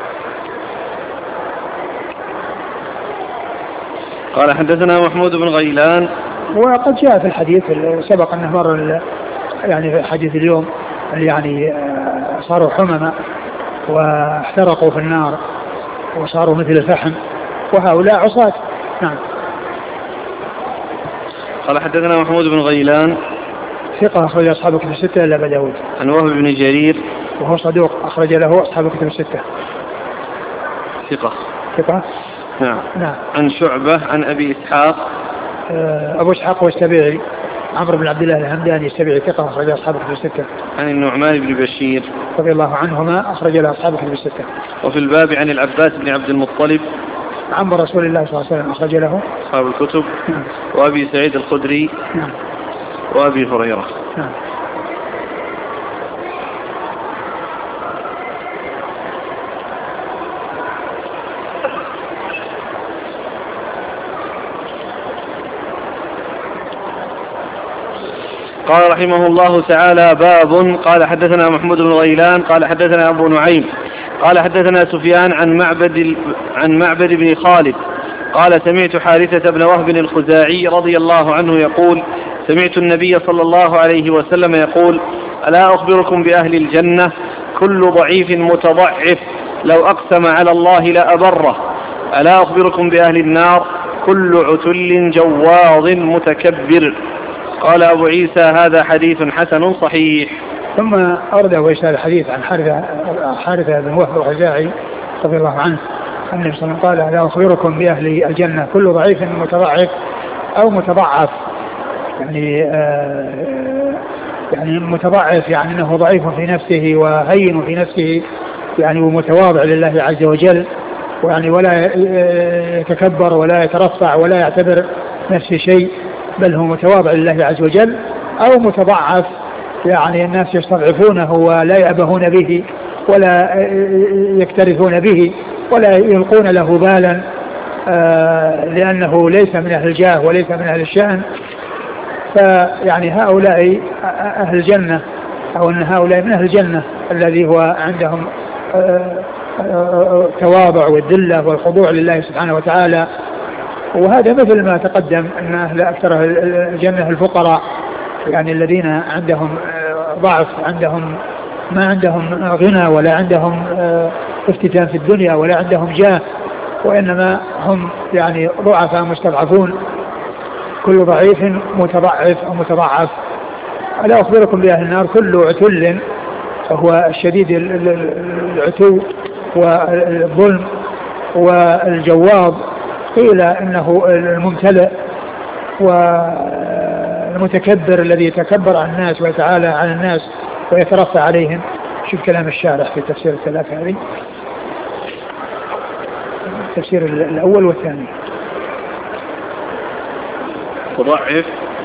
قال حدثنا محمود بن غيلان. وقد جاء في الحديث سبق أنه مر يعني في حديث اليوم يعني صاروا حمما واحترقوا في النار وصاروا مثل الفحم وهؤلاء عصاة. نعم. قال حدثنا محمود بن غيلان ثقة أخرج أصحاب كتب الستة إلا أبا داود. عن وهب بن جرير وهو صدوق أخرج له أصحاب كتب الستة. ثقة ثقة. نعم. نعم. عن شعبة عن أبي إسحاق. أبو إسحاق والسبيعي عمرو بن عبد الله الهمداني السبيعي ثقة أخرج أصحاب كتب الستة. عن النعمان بن بشير رضي الله عنهما أخرج له أصحاب كتب الستة. وفي الباب عن العباس بن عبد المطلب عم رسول الله صلى الله عليه وسلم أخرج له أصحاب الكتب. نعم. وأبي سعيد الخدري. نعم. وأبي هريرة. نعم. قال رحمه الله تعالى باب. قال حدثنا محمود بن غيلان قال حدثنا أبو نعيم قال حدثنا سفيان عن معبد عن معبد بن خالد قال سمعت حارثة بن وهب الخزاعي رضي الله عنه يقول سمعت النبي صلى الله عليه وسلم يقول ألا أخبركم بأهل الجنة كل ضعيف متضعف لو أقسم على الله لأبره. ألا أخبركم بأهل النار كل عتل جواظ متكبر. قال أبو عيسى هذا حديث حسن صحيح. ثم أرد أبو عيسى الحديث عن حارثة حارثة بن وهب الخزاعي رضي الله عنه أن النبي صلى الله عليه وسلم قال ألا أخبركم بأهل الجنة كل ضعيف متضعف أو متضعف يعني آه يعني متضعف يعني أنه ضعيف في نفسه وهين في نفسه يعني ومتواضع لله عز وجل ويعني ولا يتكبر ولا يترفع ولا يعتبر نفسه شيء بل هو متواضع لله عز وجل، أو متضعف يعني الناس يستضعفونه ولا يأبهون به ولا يكترثون به ولا يلقون له بالا آه لأنه ليس من أهل الجاه وليس من أهل الشأن. فيعني هؤلاء أهل الجنة أو أن هؤلاء من أهل الجنة الذي هو عندهم آه آه تواضع والذلة والخضوع لله سبحانه وتعالى. وهذا مثل ما تقدم أن أهل أكثر الجنة الفقراء يعني الذين عندهم ضعف عندهم ما عندهم غنى ولا عندهم افتتان في الدنيا ولا عندهم جاه وإنما هم يعني ضعفاء مستضعفون كل ضعيف متضعف أو متضعف. ألا أخبركم بأهل النار كل عتل وهو الشديد العتو والظلم والجواظ قيل إنه الممتلئ والمتكبر الذي يتكبر عن الناس ويتعالى عن الناس ويترفع عليهم. شوف كلام الشارح في تفسير الثلاثة هذه التفسير الأول والثاني. متضعف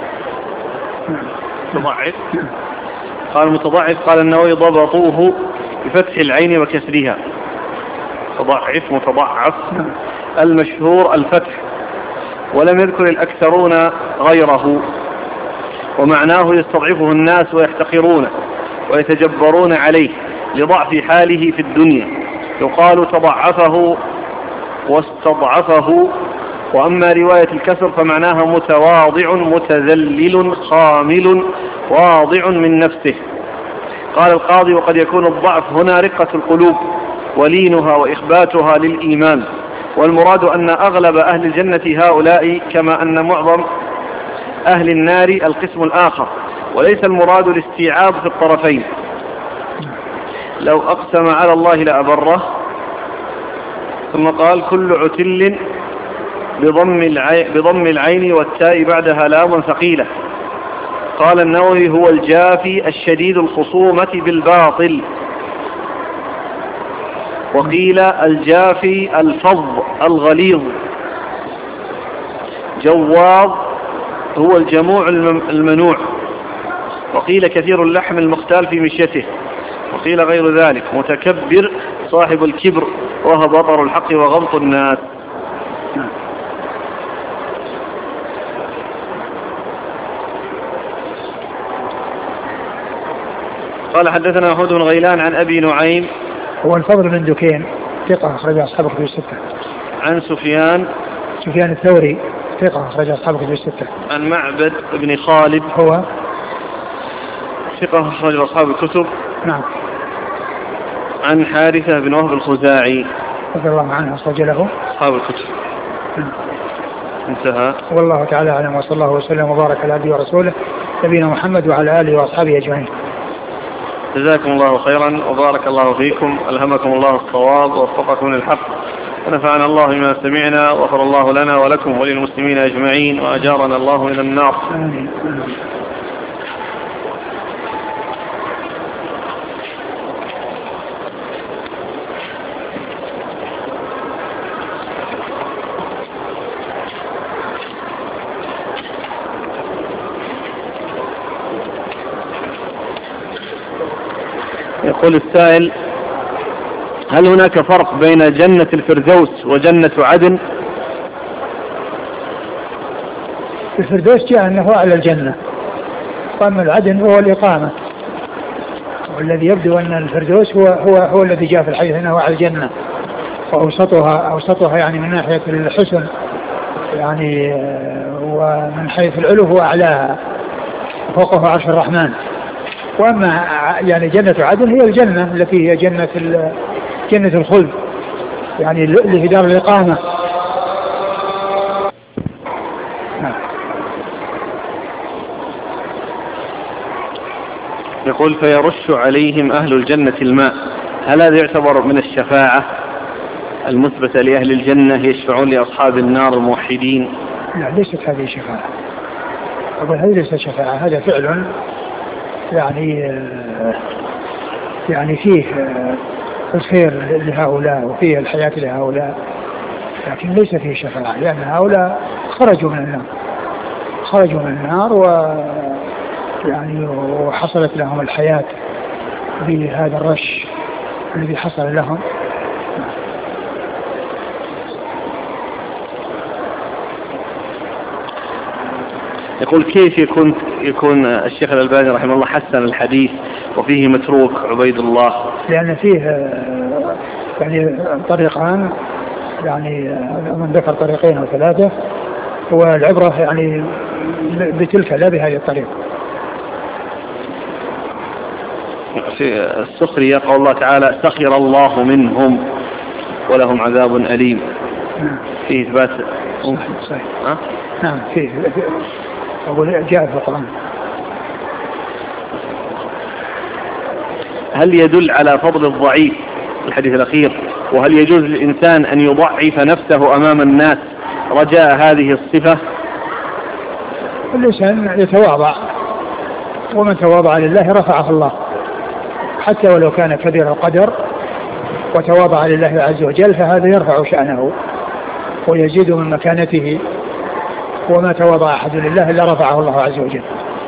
متضعف قال متضعف قال النووي ضبطوه بفتح العين وكسرها. متضعف متضعف المشهور الفتح ولم يذكر الأكثرون غيره ومعناه يستضعفه الناس ويحتقرونه ويتجبرون عليه لضعف حاله في الدنيا يقال تضعفه واستضعفه. وأما رواية الكسر فمعناها متواضع متذلل خامل واضع من نفسه. قال القاضي وقد يكون الضعف هنا رقة القلوب ولينها وإخباتها للإيمان والمراد أن أغلب أهل الجنة هؤلاء كما أن معظم أهل النار القسم الآخر وليس المراد الاستيعاب في الطرفين. لو أقسم على الله لأبره. ثم قال كل عتل بضم العين, بضم العين والتاء بعدها لام ثقيلة. قال النووي هو الجافي الشديد الخصومة بالباطل. وقيل الجافي الفظ الغليظ. جواظ هو الجموع المنوع. وقيل كثير اللحم المختال في مشيته. وقيل غير ذلك. متكبر صاحب الكبر وهو بطر الحق وغمط الناس. قال حدثنا محمود بن غيلان عن أبي نعيم هو الفضل بن دكين ثقة أخرج أصحاب الكتب الستة. عن سفيان سفيان الثوري ثقة أخرج أصحاب الكتب الستة. عن معبد بن خالد هو ثقة أخرج أصحاب الكتب. نعم. عن حارثة بن وهب الخزاعي رضي الله عنه أخرج له أصحاب الكتب. نعم. انتهى. والله تعالى أعلم وصلى الله وسلم وبارك على عبده ورسوله نبينا محمد وعلى آله وأصحابه أجمعين. جزاكم الله خيرا وبارك الله فيكم. ألهمكم الله الصواب ووفقكم للحق ونفعنا الله بما سمعنا وغفر الله لنا ولكم وللمسلمين أجمعين وأجارنا الله من النار. آمين. يقول السائل هل هناك فرق بين جنة الفردوس وجنة عدن؟ الفردوس جاء أنه أعلى الجنة وأما العدن هو الإقامة والذي يبدو أن الفردوس هو, هو, هو الذي جاء في الحديث أنه أعلى الجنة وأوسطها أوسطها يعني من ناحية الحسن يعني ومن حيث العلو هو أعلاها فوقه عرش الرحمن. وأما يعني جنة عدن هي الجنة التي هي جنة جنة الخلد يعني اللي في دار الإقامة. يقول فيرش عليهم أهل الجنة الماء، هل هذا يعتبر من الشفاعة المثبتة لأهل الجنة يشفعون لأصحاب النار الموحدين؟ لا ليست هذه شفاعة. أقول هذه ليست شفاعة، هذا فعل يعني يعني فيه الخير لهؤلاء وفيه الحياة لهؤلاء، لكن ليس فيه شفاعة لأن هؤلاء خرجوا من النار خرجوا من النار و يعني وحصلت لهم الحياة بهذا الرش الذي حصل لهم. يقول كيف يكون يكون الشيخ الألباني رحمه الله حسن الحديث وفيه متروك عبيد الله؟ لأن فيه يعني طريقان، يعني من ذكر طريقين أو ثلاثة، والعبرة يعني بتلك لا بهذه الطريقة. في السخرية قول الله تعالى سخر الله منهم ولهم عذاب أليم. نعم. فيه إثبات صحيح صحيح. أه؟ نعم فيه أقول جاء في القرآن. هل يدل على فضل الضعيف الحديث الأخير؟ وهل يجوز للإنسان أن يضعف نفسه أمام الناس رجاء هذه الصفة؟ الإنسان يتواضع، ومن تواضع لله رفعه الله حتى ولو كان كبير القدر وتواضع لله عز وجل فهذا يرفع شأنه ويزيد من مكانته، وما تواضع أحد لله إلا رفعه الله عز وجل.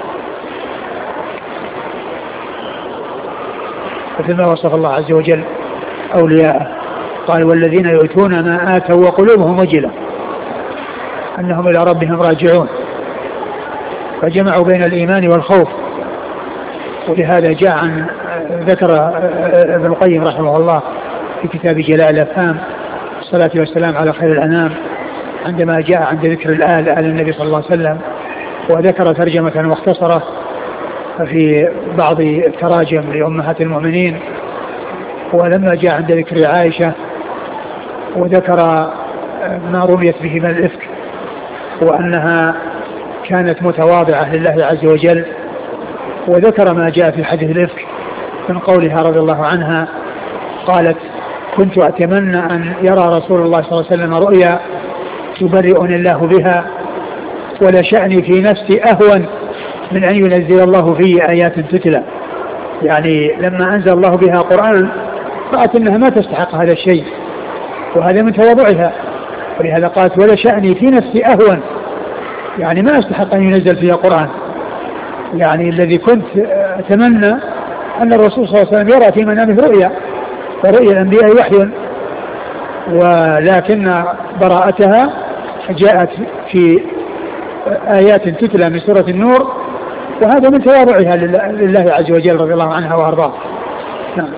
مثل ما وصف الله عز وجل أولياءه قال والذين يؤتون ما آتوا وقلوبهم وجلة أنهم إلى ربهم راجعون، فجمعوا بين الإيمان والخوف. ولهذا جاء عن ذكر ابن القيم رحمه الله في كتاب جلاء الأفهام الصلاة والسلام على خير الأنام عندما جاء عند ذكر الآل آل النبي صلى الله عليه وسلم، وذكر ترجمة مختصرة في بعض التراجم لأمهات المؤمنين. ولما جاء عند ذكر عائشة وذكر ما رميت به من الإفك وأنها كانت متواضعة لله عز وجل، وذكر ما جاء في حديث الإفك من قولها رضي الله عنها قالت كنت أتمنى أن يرى رسول الله صلى الله عليه وسلم رؤيا يبرئني الله بها ولشأني في نفسي أهون من أن ينزل الله فيه آيات تتلى. يعني لما أنزل الله بها قرآن رأت أنها ما تستحق هذا الشيء وهذا من تواضعها، ولهذا قالت ولشأني في نفسي أهون، يعني ما أستحق أن ينزل فيها قرآن. يعني الذي كنت أتمنى أن الرسول صلى الله عليه وسلم يرى في منامه رؤيا، فرؤيا الأنبياء وحي، ولكن براءتها جاءت في آيات تتلى من سورة النور، وهذا من تواضعها لله عز وجل رضي الله عنها وأرضاها. نعم.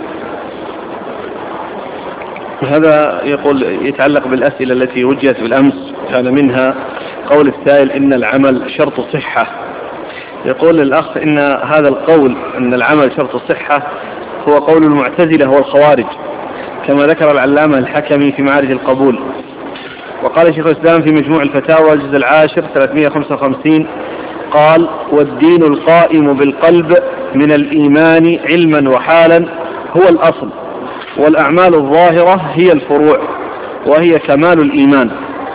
هذا يقول يتعلق بالأسئلة التي وجهت بالأمس، كان منها قول السائل إن العمل شرط صحة. يقول الأخ إن هذا القول أن العمل شرط صحة هو قول المعتزلة والخوارج كما ذكر العلامة الحكمي في معارج القبول. وقال شيخ الإسلام في مجموع الفتاوى الجزء العاشر ثلاثمائة وخمسة وخمسين قال والدين القائم بالقلب من الإيمان علما وحالا هو الأصل، والأعمال الظاهرة هي الفروع وهي كمال الإيمان.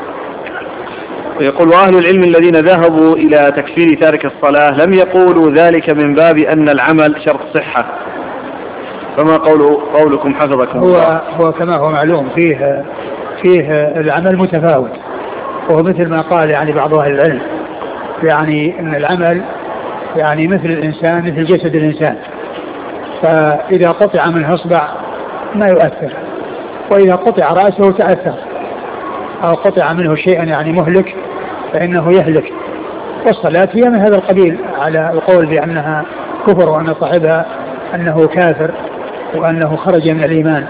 ويقول وأهل العلم الذين ذهبوا إلى تكفير تارك الصلاة لم يقولوا ذلك من باب أن العمل شرط صحة، فما قول قولكم حفظكم هو الله؟ هو كما هو معلوم فيه فيه العمل متفاوت، وهو مثل ما قال يعني بعض أهل العلم، يعني أن العمل يعني مثل الإنسان مثل جسد الإنسان، فإذا قطع منه إصبع ما يؤثر، وإذا قطع رأسه تأثر، أو قطع منه شيئا يعني مهلك فإنه يهلك. والصلاة هي من هذا القبيل على القول بأنها كفر وأن صاحبها أنه كافر وأنه خرج من الإيمان.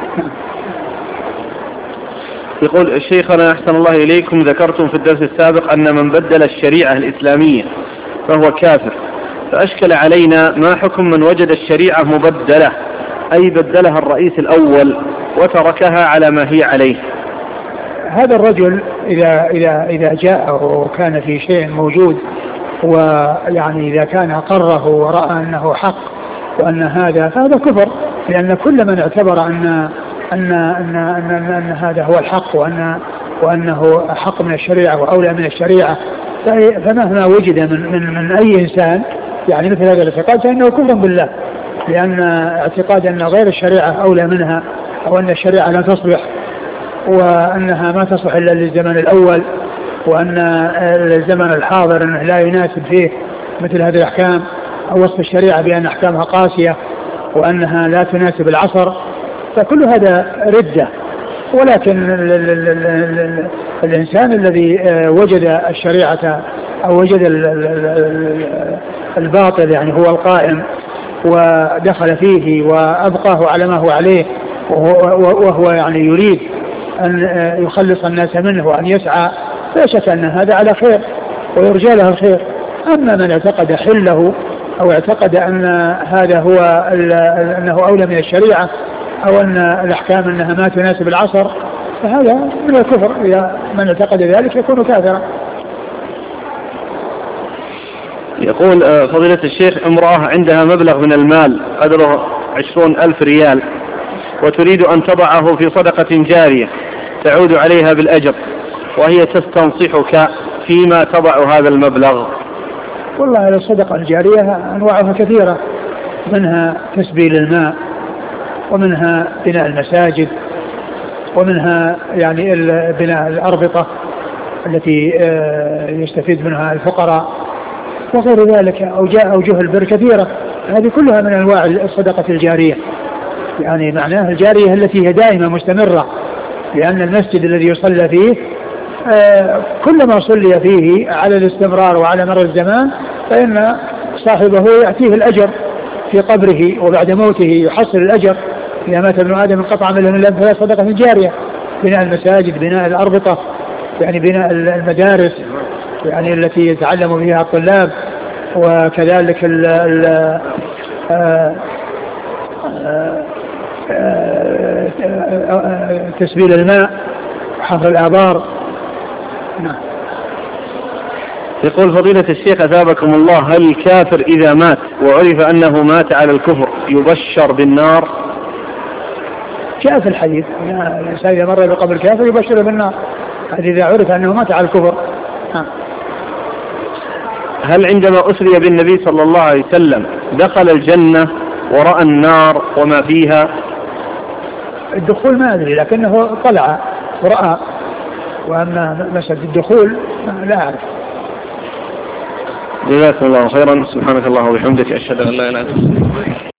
يقول شيخنا أحسن الله إليكم ذكرتم في الدرس السابق أن من بدل الشريعة الإسلامية فهو كافر، فأشكل علينا ما حكم من وجد الشريعة مبدلة، أي بدلها الرئيس الأول وتركها على ما هي عليه؟ هذا الرجل إذا إذا إذا جاء وكان في شيء موجود، ويعني إذا كان قره ورأى أنه حق وأن هذا فهذا كفر، لأن كل من اعتبر أن أن أن أن, أن, أن هذا هو الحق وأن وأنه حق من الشريعة وأولى من الشريعة، فمهما وجد من من من أي إنسان يعني مثل هذا الاعتقاد فإنه كفر بالله، لأن اعتقاد أن غير الشريعة أولى منها، أو أن الشريعة لا تصلح، وأنها ما تصلح إلا للزمن الأول، وأن الزمن الحاضر أنه لا يناسب فيه مثل هذه الأحكام، أو وصف الشريعة بأن أحكامها قاسية وأنها لا تناسب العصر، فكل هذا ردة. ولكن ال ال ال ال ال الإنسان الذي وجد الشريعة أو وجد ال ال الباطل يعني هو القائم ودخل فيه وأبقاه على ما هو عليه، وهو, وهو يعني يريد أن يخلص الناس منه وأن يسعى، لا شك أن هذا على خير ويرجى له الخير. أما من اعتقد حله أو اعتقد أن هذا هو أنه أولى من الشريعة أو أن الأحكام أنها ما تناسب العصر فهذا من الكفر، إذا من اعتقد ذلك يكون كافرا. يقول فضيلة الشيخ امرأة عندها مبلغ من المال قدره عشرون ألف ريال وتريد أن تضعه في صدقة جارية تعود عليها بالأجر، وهي تستنصحك فيما تضع هذا المبلغ. والله الصدقة الجارية أنواعها كثيرة، منها تسبيل الماء، ومنها بناء المساجد، ومنها يعني بناء الأربطة التي يستفيد منها الفقراء، وغير ذلك أوجه البر كثيرة. هذه كلها من أنواع الصدقة الجارية، يعني معناها الجارية التي هي دائمة مستمرة، لأن المسجد الذي يصلى فيه كلما صلي فيه على الاستمرار وعلى مر الزمان فإن صاحبه يأتيه الأجر في قبره وبعد موته يحصل الأجر. إذا مات ابن آدم انقطع عمله إلا فهي صدقة جارية. بناء المساجد، بناء الأربطة، يعني بناء المدارس يعني التي يتعلم فيها الطلاب، وكذلك ال ال تسبيل الماء وحفر الآبار. يقول فضيلة الشيخ أثابكم الله، هل الكافر إذا مات وعرف أنه مات على الكفر يبشر بالنار؟ جاء في الحديث الإنسان إذا مر بقبر الكافر يبشر بالنار، هذا إذا عرف أنه مات على الكفر. ها. هل عندما أسري بالنبي صلى الله عليه وسلم دخل الجنة ورأى النار وما فيها؟ الدخول ما أدري، لكنه طلع ورأى، وأما مسألة الدخول لا أعرف. جزاكم الله خيرا. سبحانك الله وبحمدك، أشهد أن لا إله إلا أنت.